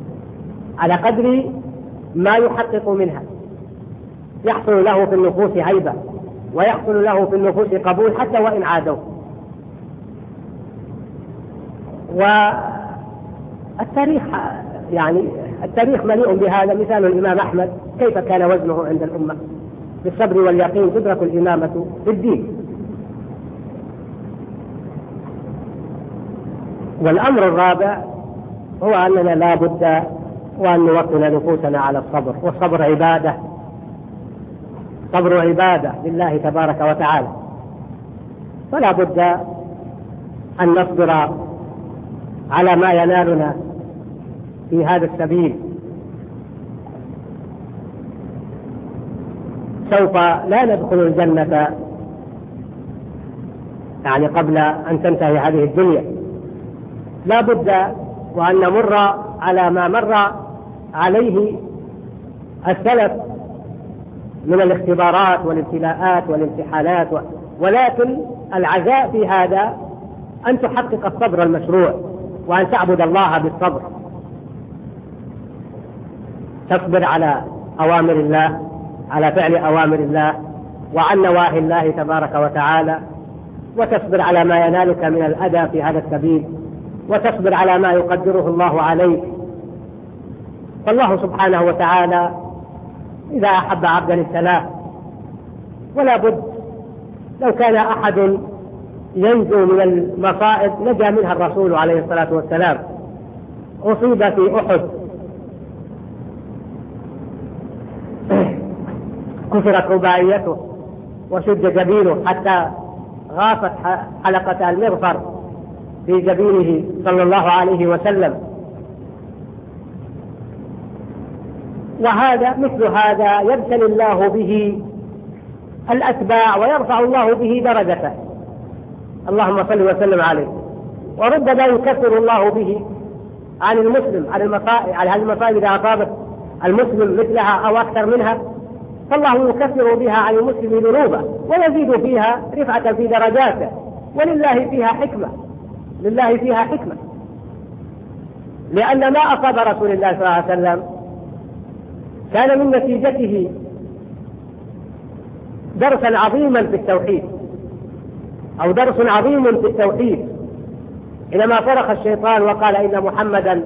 على قدر ما يحقق منها، يحصل له في النفوس هيبة ويحصل له في النفوس قبول حتى وإن عادوا. والتاريخ يعني التاريخ مليء بهذا. مثال الإمام أحمد كيف كان وزنه عند الأمة، بالصبر واليقين تدرك الإمامة في الدين. والأمر الرابع هو أننا لا بد وأن نوطن نفوسنا على الصبر، والصبر عبادة، صبر عبادة لله تبارك وتعالى، فلا بد أن نصبر على ما ينالنا في هذا السبيل. سوف لا ندخل الجنة يعني قبل أن تنتهي هذه الدنيا، لا بد وأن نمر على ما مر عليه السلف من الاختبارات والابتلاءات والامتحانات، ولكن العزاء في هذا أن تحقق الصبر المشروع وأن تعبد الله بالصبر، تصبر على أوامر الله، على فعل أوامر الله وعن نواهي الله تبارك وتعالى، وتصبر على ما ينالك من الأذى في هذا السبيل، وتصبر على ما يقدره الله عليك. فالله سبحانه وتعالى إذا أحب عبدا ابتلاه، ولا بد لو كان أحد ينجو من المصائب نجا منها الرسول عليه الصلاة والسلام. أصيب في أحد كسرت رباعيته وشج جبينه حتى غاصت حلقة المغفر في جبينه صلى الله عليه وسلم. وهذا مثل هذا يبتلي الله به الأتباع ويرفع الله به درجته، اللهم صل وسلم عليه. وربما يكفر الله به عن المسلم عن المصائب، عن هذه المصائب إذا أصابت المسلم مثلها أو أكثر منها، فالله يكفر بها عن المسلم ذنوبه ويزيد فيها رفعة في درجاته، ولله فيها حكمة، لله فيها حكمة، لأن ما أصاب رسول الله صلى الله عليه وسلم كان من نتيجته درسا عظيما في التوحيد، أو درس عظيم في التوحيد. حينما صرخ الشيطان وقال إن محمدا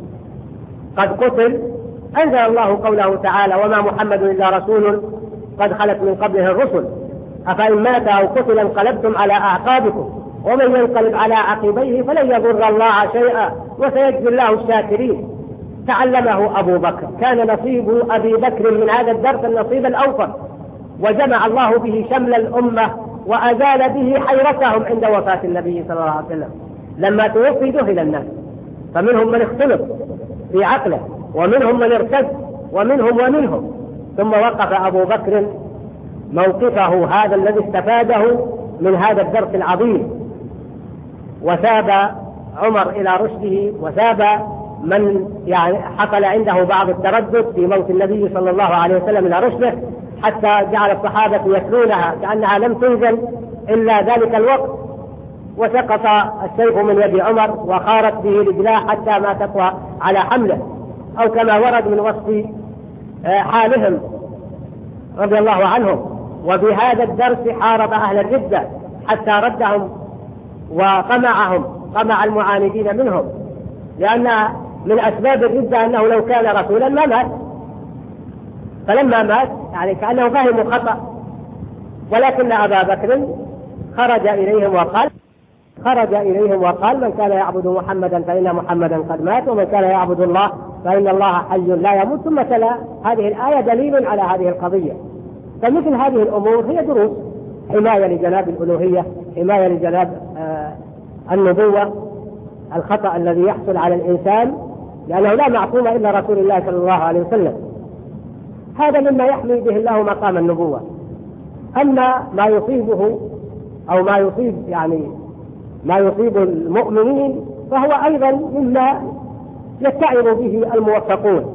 قد قتل، أنزل الله قوله تعالى وما محمد إلا رسول قد خلت من قبله الرسل أفإن مات أو قتل انقلبتم على أعقابكم ومن ينقلب على عقبيه فلن يضر الله شيئا وسيجزي الله الشاكرين. تعلمه أبو بكر، كان نصيب أبي بكر من هذا الدرس النصيب الأوفر، وجمع الله به شمل الأمة وأزال به حيرتهم عند وفاة النبي صلى الله عليه وسلم. لما توفي جهل الناس، فمنهم من اختلف في عقله ومنهم من ارتد ومنهم ومنهم، ثم وقف أبو بكر موقفه هذا الذي استفاده من هذا الدرس العظيم، وثاب عمر إلى رشده، وثاب من يعني حصل عنده بعض التردد في موت النبي صلى الله عليه وسلم إلى رشده، حتى جعل الصحابة يتلونها كأنها لم تنزل إلا ذلك الوقت، وسقط السيف من يد عمر وخارت به رجلاه حتى ما تقوى على حمله، أو كما ورد من وصف حالهم رضي الله عنهم. وبهذا الدرس حارب أهل الردة حتى ردهم وقمعهم قمع المعاندين منهم، لأن من أسباب الردة أنه لو كان رسولا ما مات، فلما مات يعني كأنه فهم خطأ. ولكن أبا بكر خرج إليهم وقال خرج إليهم وقال من كان يعبد محمدا فإن محمدا قد مات ومن كان يعبد الله فإن الله حي لا يموت. ثم تلا هذه الآية دليل على هذه القضية. فمثل هذه الأمور هي دروس حماية لجناب الألوهية، حماية لجناب آه النبوة، الخطأ الذي يحصل على الإنسان لأنه لا معصوم إلا رسول الله صلى الله عليه وسلم. هذا مما يحمي به الله مقام النبوة. أما ما يصيبه أو ما يصيب يعني ما يصيب المؤمنين فهو أيضا مما يتعظ به الموفقون.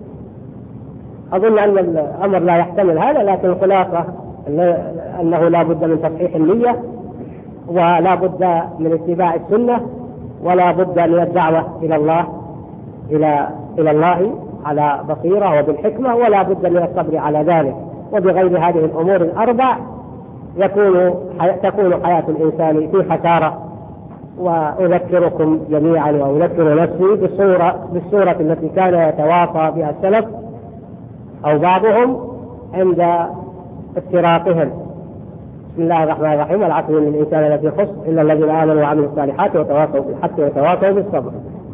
أظن أن الأمر لا يحتمل هذا، لكن الخلاصة أنه لا بد من تصحيح النية، ولا بد من اتباع السنة، ولا بد من الدعوة إلى الله إلى إلى الله على بصيرة وبالحكمة، ولا بد من الصبر على ذلك. وبغير هذه الأمور الأربع يكون تكون حياة الإنسان في خسارة. وأذكركم جميعا وأذكر نفسي بالصورة, بالصورة التي كان يتواصى بها السلف أو بعضهم عند افتراقهم. بسم الله الرحمن الرحيم: العصر إن الإنسان لفي خسر إلا الذين آمنوا وعملوا الصالحات وتواصوا بالحق وتواصوا بالصبر.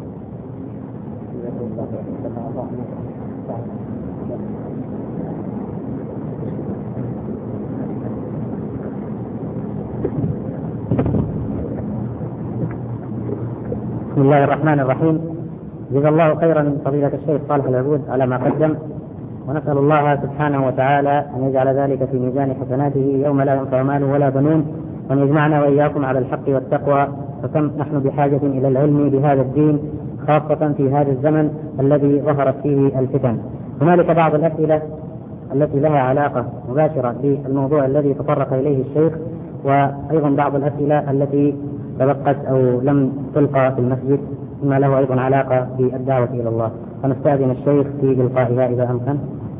بسم الله الرحمن الرحيم. جزا الله خيرا فضيلة الشيخ صالح العبود على ما قدم، ونسأل الله سبحانه وتعالى أن يجعل ذلك في ميزان حسناته يوم لا ينفع مال ولا بنون، وأن يجمعنا وإياكم على الحق والتقوى. فكم نحن بحاجة إلى العلم بهذا الدين، خاصة في هذا الزمن الذي ظهرت فيه الفتن. هنالك بعض الأسئلة التي لها علاقة مباشرة بالموضوع الذي تطرق إليه الشيخ، وأيضا بعض الأسئلة التي تبقت أو لم تلقى في المسجد مما له أيضا علاقة بالدعوة إلى الله. فنستأذن الشيخ في إلقائها إذا أمكن.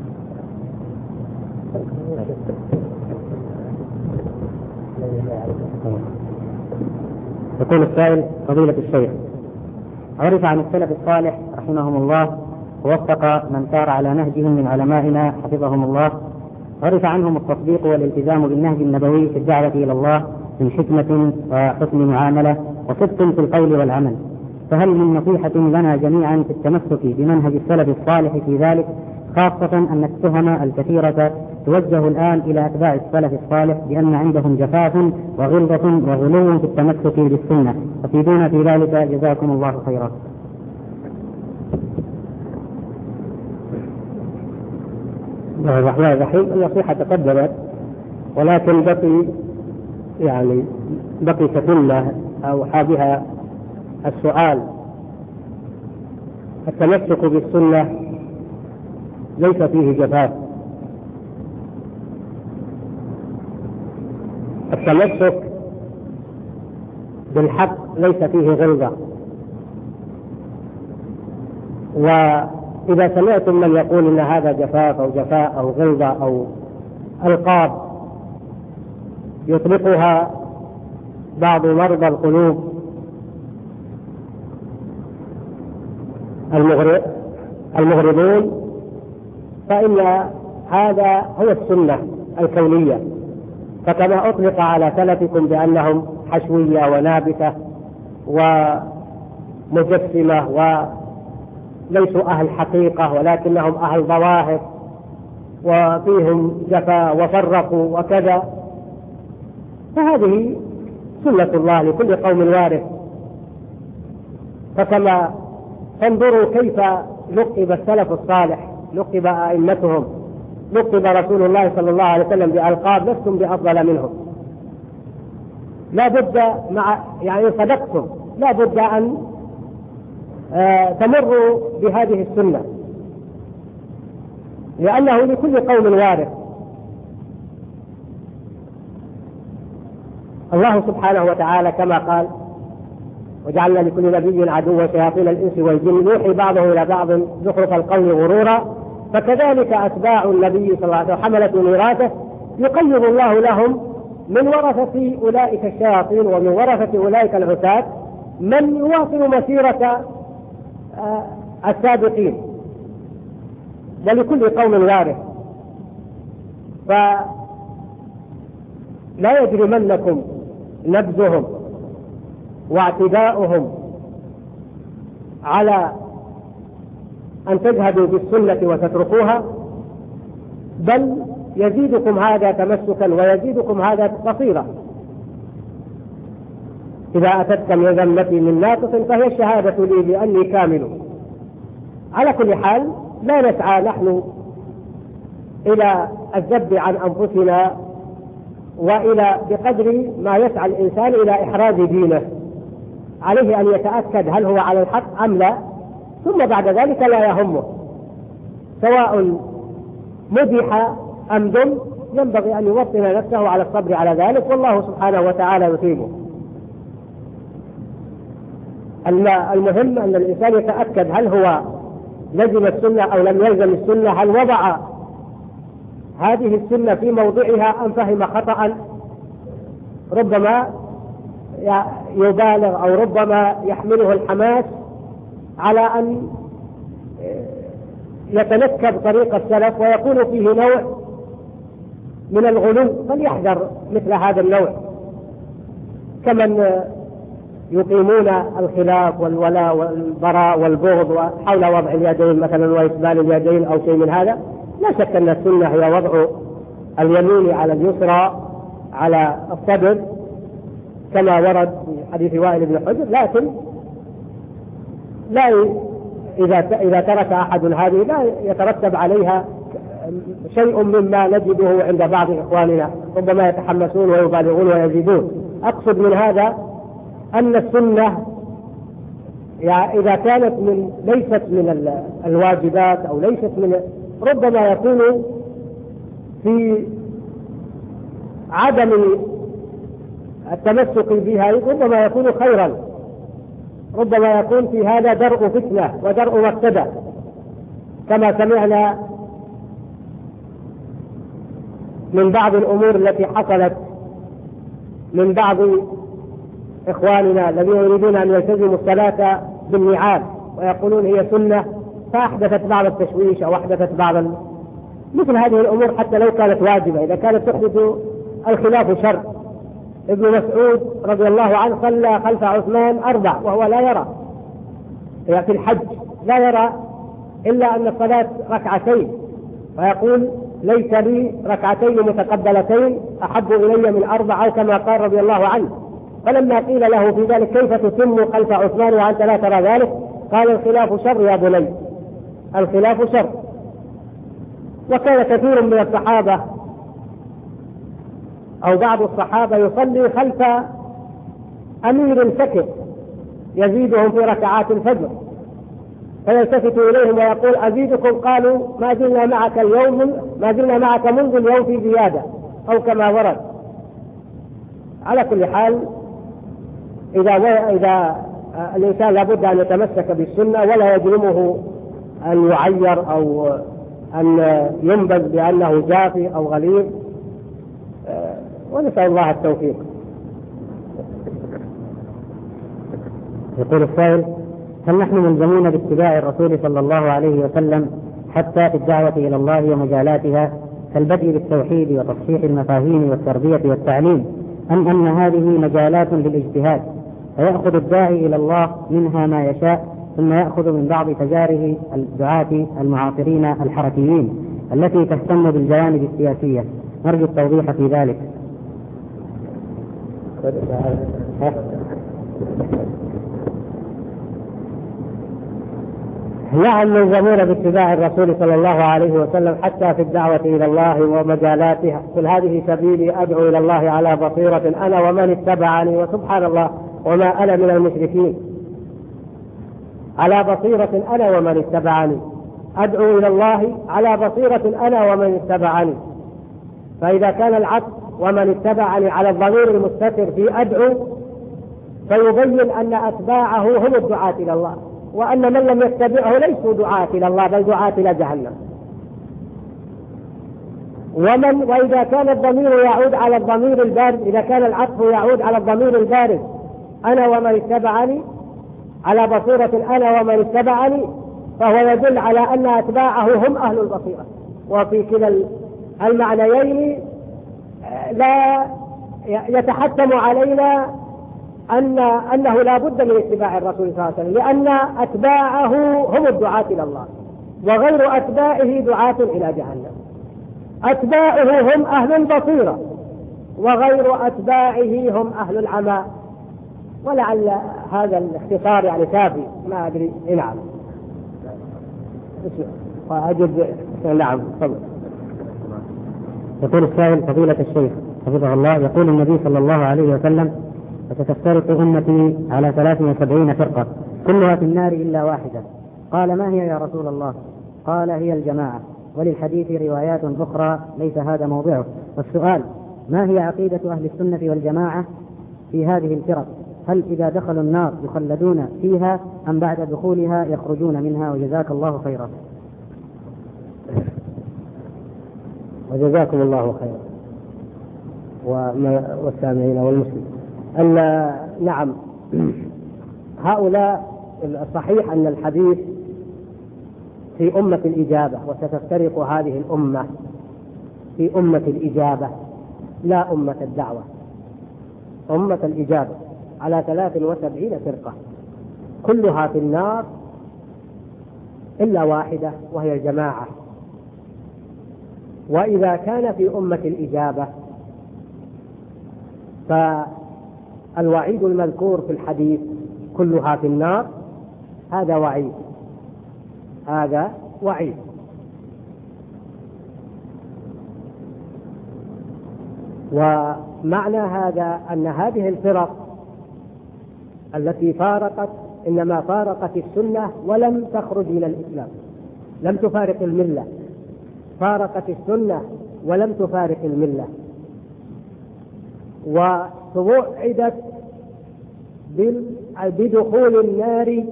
يقول السائل: فضيلة الشيخ، عرف عن السلف الصالح رحمهم الله ووفق من سار على نهجهم من علمائنا حفظهم الله، عرف عنهم التصديق والالتزام بالنهج النبوي في الدعوة إلى الله من حكمة وحسن معاملة وصدق في القول والعمل، فهل من نصيحة لنا جميعا في التمسك بمنهج السلف الصالح في ذلك، خاصة أن التهم الكثيرة توجه الآن إلى أتباع السلف الصالح بأن عندهم جفاف وغلظة وغلو في التمسك بالسنة، أفيدونا في ذلك جزاكم الله خيرا. بسم الله الرحمن الرحيم. النصيحة تقدمت، ولكن بقي يعني بقي كتلة أو حابها السؤال. التمسك بالسنة ليس فيه جفاف، التمسك بالحق ليس فيه غلظة. وإذا سمعتم من يقول إن هذا جفاف أو جفاء أو غلظة أو ألقاب يطلقها بعض مرضى القلوب المغرضون، فإن هذا هو السنة الكونية. فكما أطلق على سلفكم بأنهم حشوية ونابتة ومجسمة وليسوا أهل حقيقة ولكنهم أهل ظواهر وفيهم جفا وفرقوا وكذا، فهذه سنة الله لكل قوم وارث. فكما تنظروا كيف لقب السلف الصالح، لقب أئمتهم، لقب رسول الله صلى الله عليه وسلم بألقاب لستم بأفضل منهم. لا بد مع يعني صدقتم لا بد أن آه تمروا بهذه السنة، لأنه لكل قوم وارث. الله سبحانه وتعالى كما قال: وجعلنا لكل نبي عدوا شياطين الإنس والجن يوحي بعضهم إلى بعض زخرف القول غرورا، فكذلك أتباع النبي صلى الله عليه وسلم حملة ميراثه يقيض الله لهم من ورثة أولئك الشياطين ومن ورثة أولئك العتاة من يواصل مسيرة السابقين، ولكل قوم وارث. فلا يجرمنكم نبذهم واعتداؤهم على أن تجهدوا بالسنة وتتركوها، بل يزيدكم هذا تمسكا ويزيدكم هذا بصيرة. إذا أتتك مذمتي من ناقص فهي الشهادة لي بأني كامل. على كل حال لا نسعى نحن إلى الذب عن أنفسنا وإلى بقدر ما يسعى الإنسان إلى إحراز دينه، عليه أن يتأكد هل هو على الحق أم لا، ثم بعد ذلك لا يهمه سواء مدح أم ذم، ينبغي أن يوطن نفسه على الصبر على ذلك، والله سبحانه وتعالى يثيبه. المهم أن الإنسان يتأكد هل هو لزم السنة أو لم يلزم السنة، هل وضع هذه السنة في موضعها أم فهم خطأ ربما يبالغ أو ربما يحمله الحماس على أن يتنكب طريق السلف ويكون فيه نوع من الغلو، فليحذر مثل هذا النوع، كمن يقيمون الخلاف والولاء والبراء والبغض حول وضع اليدين مثلا وإسبال اليدين أو شيء من هذا. لا شك أن السنة هي وضع اليمين على اليسرى على الصدر كما ورد في حديث وائل بن حجر، لكن لا إذا إذا ترك أحد هذه لا يترتب عليها شيء مما نجده عند بعض إخواننا، ربما يتحمسون ويبالغون ويزيدون. أقصد من هذا أن السنة يعني إذا كانت من ليست من الواجبات أو ليست من، ربما يكون في عدم التمسك بها ربما يكون خيرا، ربما يكون في هذا درء فتنة ودرء مفسدة، كما سمعنا من بعض الأمور التي حصلت من بعض إخواننا الذين يريدون أن يلتزموا الصلاة بالنعال ويقولون هي سنة، فأحدثت بعض التشويش أو أحدثت بعض ال... مثل هذه الأمور حتى لو كانت واجبة إذا كانت تحدث الخلاف شر. ابن مسعود رضي الله عنه صلى خلف عثمان أربع وهو لا يرى في الحج لا يرى إلا أن الصلاة ركعتين، ويقول ليس لي ركعتين متقبلتين أحب إلي من أربع، أو كما قال رضي الله عنه. فلما قيل له في ذلك كيف تتم خلف عثمان وأنت لا ترى ذلك، قال الخلاف شر يا بني، الخلاف شر. وكان كثير من الصحابة أو بعض الصحابة يصلي خلف أمير سكت يزيدهم في ركعات الفجر، فيلتفت إليهم ويقول أزيدكم، قالوا ما زلنا معك اليوم ما زلنا معك منذ اليوم في زيادة، أو كما ورد. على كل حال إذا إذا الإنسان لابد أن يتمسك بالسنة ولا يجرمه أن يعير أو أن ينبذ بأنه جافي أو غليظ، ونسأل الله التوفيق. يقول السائل: هل نحن ملزمون باتباع الرسول صلى الله عليه وسلم حتى في الدعوة إلى الله ومجالاتها كالبدء بالتوحيد وتصحيح المفاهيم والتربية والتعليم، أم أن هذه مجالات للاجتهاد فيأخذ الداعي إلى الله منها ما يشاء ثم يأخذ من بعض تجارب الدعاة المعاصرين الحركيين التي تهتم بالجوانب السياسية؟ نرجو التوضيح في ذلك. نعم ملزمون باتباع الرسول صلى الله عليه وسلم حتى في الدعوة إلى الله ومجالاتها. قل هذه سبيلي أدعو إلى الله على بصيرة أنا ومن اتبعني، وسبحان الله وما أنا من المشركين. على بصيرة أنا ومن اتبعني، أدعو إلى الله على بصيرة أنا ومن اتبعني. فإذا كان العطف ومن اتبعني على الضمير المستتر في أدعو فيبين أن أتباعه هم الدعاة إلى الله، وأن من لم يتبعه ليسوا دعاة إلى الله بل دعاة إلى جهنم. ومن وإذا كان الضمير يعود على الضمير البارد، إذا كان العطف يعود على الضمير البارد أنا ومن اتبعني على بصيرة أنا ومن اتبعني، فهو يدل على أن أتباعه هم أهل البصيرة. وفي كلا المعنيين لا يتحتم علينا أن أنه لا بد من اتباع الرسول صلى الله عليه وسلم، لأن أتباعه هم الدعاة إلى الله، وغير أتباعه دعاة إلى جهنم. أتباعه هم أهل البصيرة، وغير أتباعه هم أهل العمى. ولعل هذا الاختصار يعني كافي، ما أدري. نعم وأجد. نعم تفضل. يقول السائل: فضيلة الشيخ حفظه الله، يقول النبي صلى الله عليه وسلم: وستفترق أمتي على ثلاث وسبعين فرقة كلها في النار إلا واحدة. قال: ما هي يا رسول الله؟ قال: هي الجماعة. وللحديث روايات أخرى ليس هذا موضعه. والسؤال: ما هي عقيدة أهل السنة والجماعة في هذه الفرق؟ هل إذا دخلوا النار يخلدون فيها أم بعد دخولها يخرجون منها؟ وجزاك الله خيرا. وجزاكم الله خيرا والسامعين والمسلمين. أن نعم هؤلاء الصحيح أن الحديث في أمة الإجابة، وستفترق هذه الأمة في أمة الإجابة لا أمة الدعوة، أمة الإجابة على ثلاث وسبعين فرقة كلها في النار إلا واحدة وهي الجماعة. وإذا كان في أمة الإجابة فالوعيد المذكور في الحديث كلها في النار هذا وعيد، هذا وعيد. ومعنى هذا أن هذه الفرق التي فارقت إنما فارقت السنة ولم تخرج من الإسلام، لم تفارق الملة، فارقت السنة ولم تفارق الملة، وتوعدت بدخول النار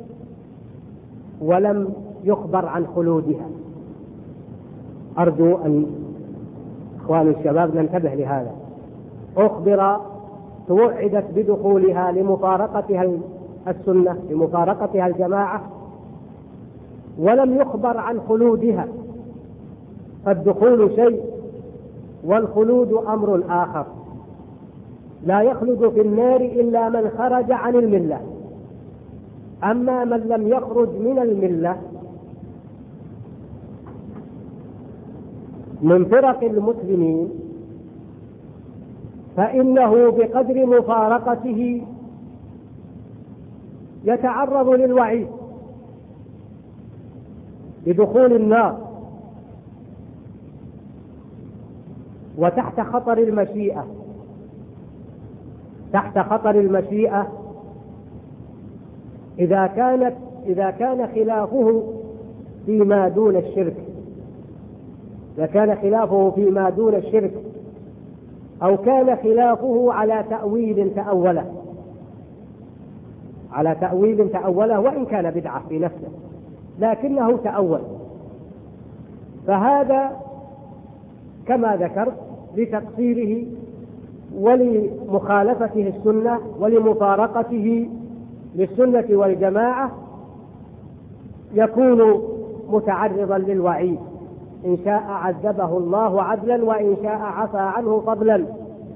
ولم يخبر عن خلودها. أرجو أن إخواني الشباب ننتبه لهذا. أخبر توعدت بدخولها لمفارقتها السنة، لمفارقتها الجماعة، ولم يخبر عن خلودها. فالدخول شيء والخلود أمر آخر. لا يخلد في النار إلا من خرج عن الملة، أما من لم يخرج من الملة من فرق المسلمين فإنه بقدر مفارقته يتعرض للوعيد بدخول النار وتحت خطر المشيئة، تحت خطر المشيئة إذا كانت إذا كان خلافه فيما دون الشرك، إذا كان خلافه فيما دون الشرك أو كان خلافه على تأويل تأوله على تأويل تأوله وإن كان بدعة في نفسه لكنه تأول، فهذا كما ذكرت لتقصيره ولمخالفته السنة ولمفارقته للسنة والجماعة يكون متعرضا للوعيد، إن شاء عذبه الله عدلا وإن شاء عفى عنه فضلا.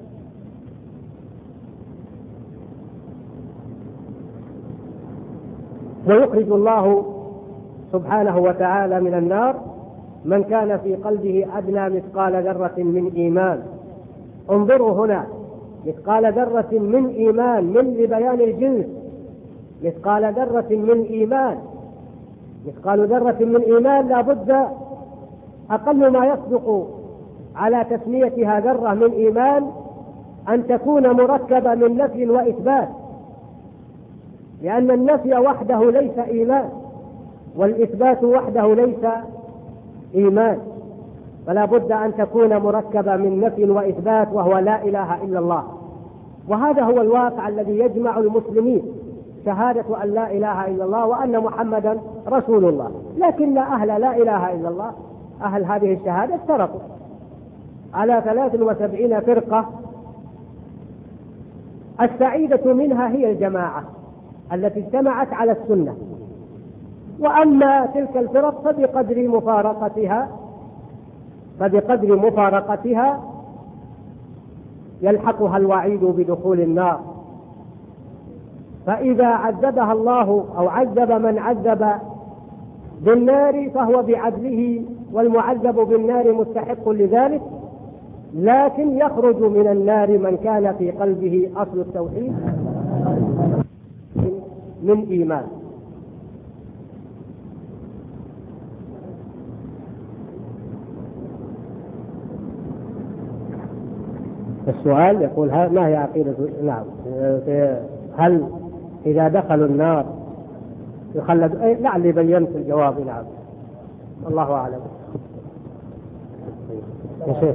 ويخرج الله سبحانه وتعالى من النار من كان في قلبه أدنى مثقال ذرة من إيمان. انظروا هنا، مثقال ذرة من إيمان، من لبيان الجنس، مثقال ذرة من إيمان، مثقال ذرة من إيمان لا بد أقل ما يصدق على تسميتها ذرة من إيمان أن تكون مركبة من نفي وإثبات، لأن النفي وحده ليس إيمان والإثبات وحده ليس إيمان، فلا بد أن تكون مركبة من نفي وإثبات وهو لا إله إلا الله. وهذا هو الواقع الذي يجمع المسلمين، شهادة أن لا إله إلا الله وأن محمدا رسول الله. لكن أهل لا إله إلا الله، أهل هذه الشهادة افترقوا على ثلاث وسبعين فرقة، السعيدة منها هي الجماعة التي اجتمعت على السنة، وأما تلك الفرق فبقدر مفارقتها فبقدر مفارقتها يلحقها الوعيد بدخول النار. فإذا عذبها الله أو عذب من عذب بالنار فهو بعدله، والمعذب بالنار مستحق لذلك، لكن يخرج من النار من كان في قلبه أصل التوحيد من إيمان. السؤال يقول ما هي عقيدة نعم هل إذا دخلوا النار يخلد؟ أي لعلي بينت الجواب. نعم الله أعلم. يا شيخ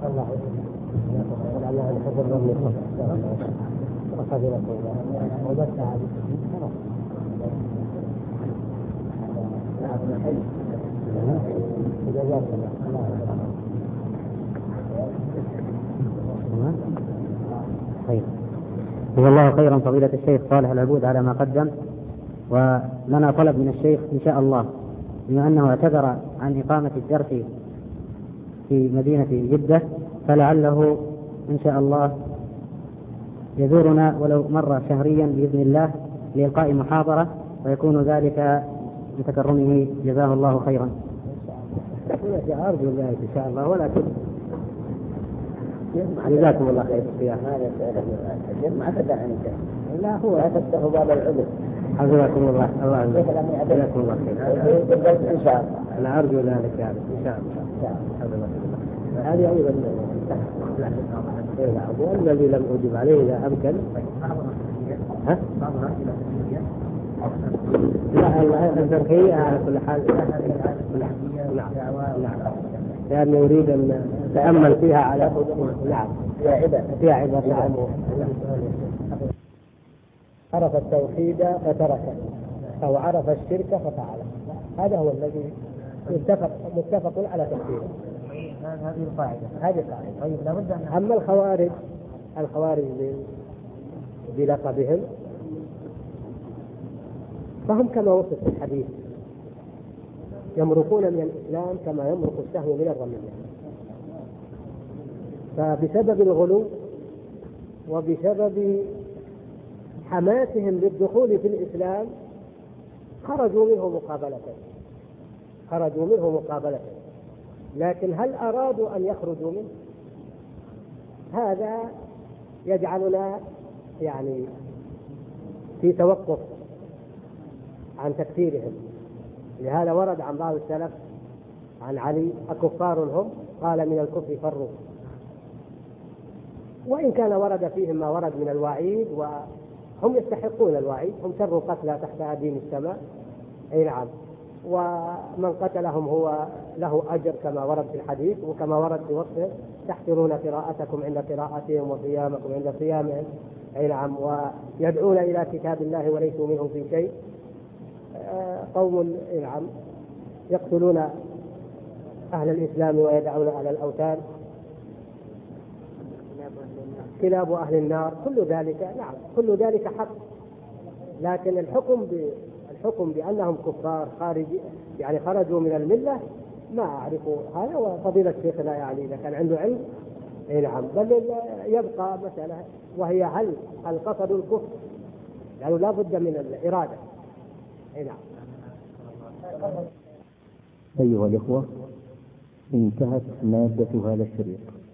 طيب، جزا الله خيرا فضيلة الشيخ صالح العبود على ما قدم. ولنا طلب من الشيخ إن شاء الله، بما أنه اعتذر عن إقامة الدرس في مدينة جدة، فلعله إن شاء الله يزورنا ولو مرة شهريا بإذن الله لإلقاء محاضرة، ويكون ذلك بتكرمه جزاه الله خيرا. أرجو ذلك إن شاء الله، ولكن جزاكم الله خير. هذا سؤال ما تدع عنك، لا هو لا تفتح باب العذر. حفظكم الله. الله جزاكم الله خير إن شاء الله. أنا أرجو ذلك يعني إن شاء الله. هذه أيضا والذي لم أجب عليه إذا أمكن. ها؟ لا التركية على كل حال. نعم نعم، لأنه يريد أن نتأمل فيها على نعم فيها عبادة فيها عبادة. نعم. عرف التوحيد فتركه، أو عرف الشرك ففعله. هذا هو الذي متفق متفق على تفسيره. هذه القاعدة. هذه قاعدة. طيب، لابد أن أما الخوارج الخوارج بلقبهم فهم كما وصف في الحديث، يمرقون من الإسلام كما يمرق السهم من الرمية. فبسبب الغلو وبسبب حماسهم للدخول في الإسلام خرجوا منه مقابلة خرجوا منه مقابلة لكن هل أرادوا أن يخرجوا منه؟ هذا يجعلنا يعني في توقف عن تكفيرهم. لهذا ورد عن بعض السلف عن علي: أكفار هم؟ قال: من الكفر فروا. وإن كان ورد فيهم ما ورد من الوعيد، وهم يستحقون الوعيد، هم شر قتلى تحت أديم السماء. أي نعم. ومن قتلهم هو له أجر كما ورد في الحديث، وكما ورد في وصفه: تحقرون قراءتكم عند قراءتهم وصيامكم عند صيامهم. أي نعم. ويدعون إلى كتاب الله وليسوا منهم في شيء. قوم نعم يقتلون أهل الإسلام ويدعون على الأوثان، كلاب أهل النار. كل ذلك نعم كل ذلك حق، لكن الحكم الحكم بأنهم كفار خارج يعني خرجوا من الملة ما أعرف هذا. وفضيلة الشيخ لا يعني إذا كان عنده علم. أي نعم. بل يبقى مسألة، وهي هل هل قصدوا الكفر؟ يعني لا بد من الإرادة. أي نعم. أيها الإخوة، انتهت مادة هذا الشريط.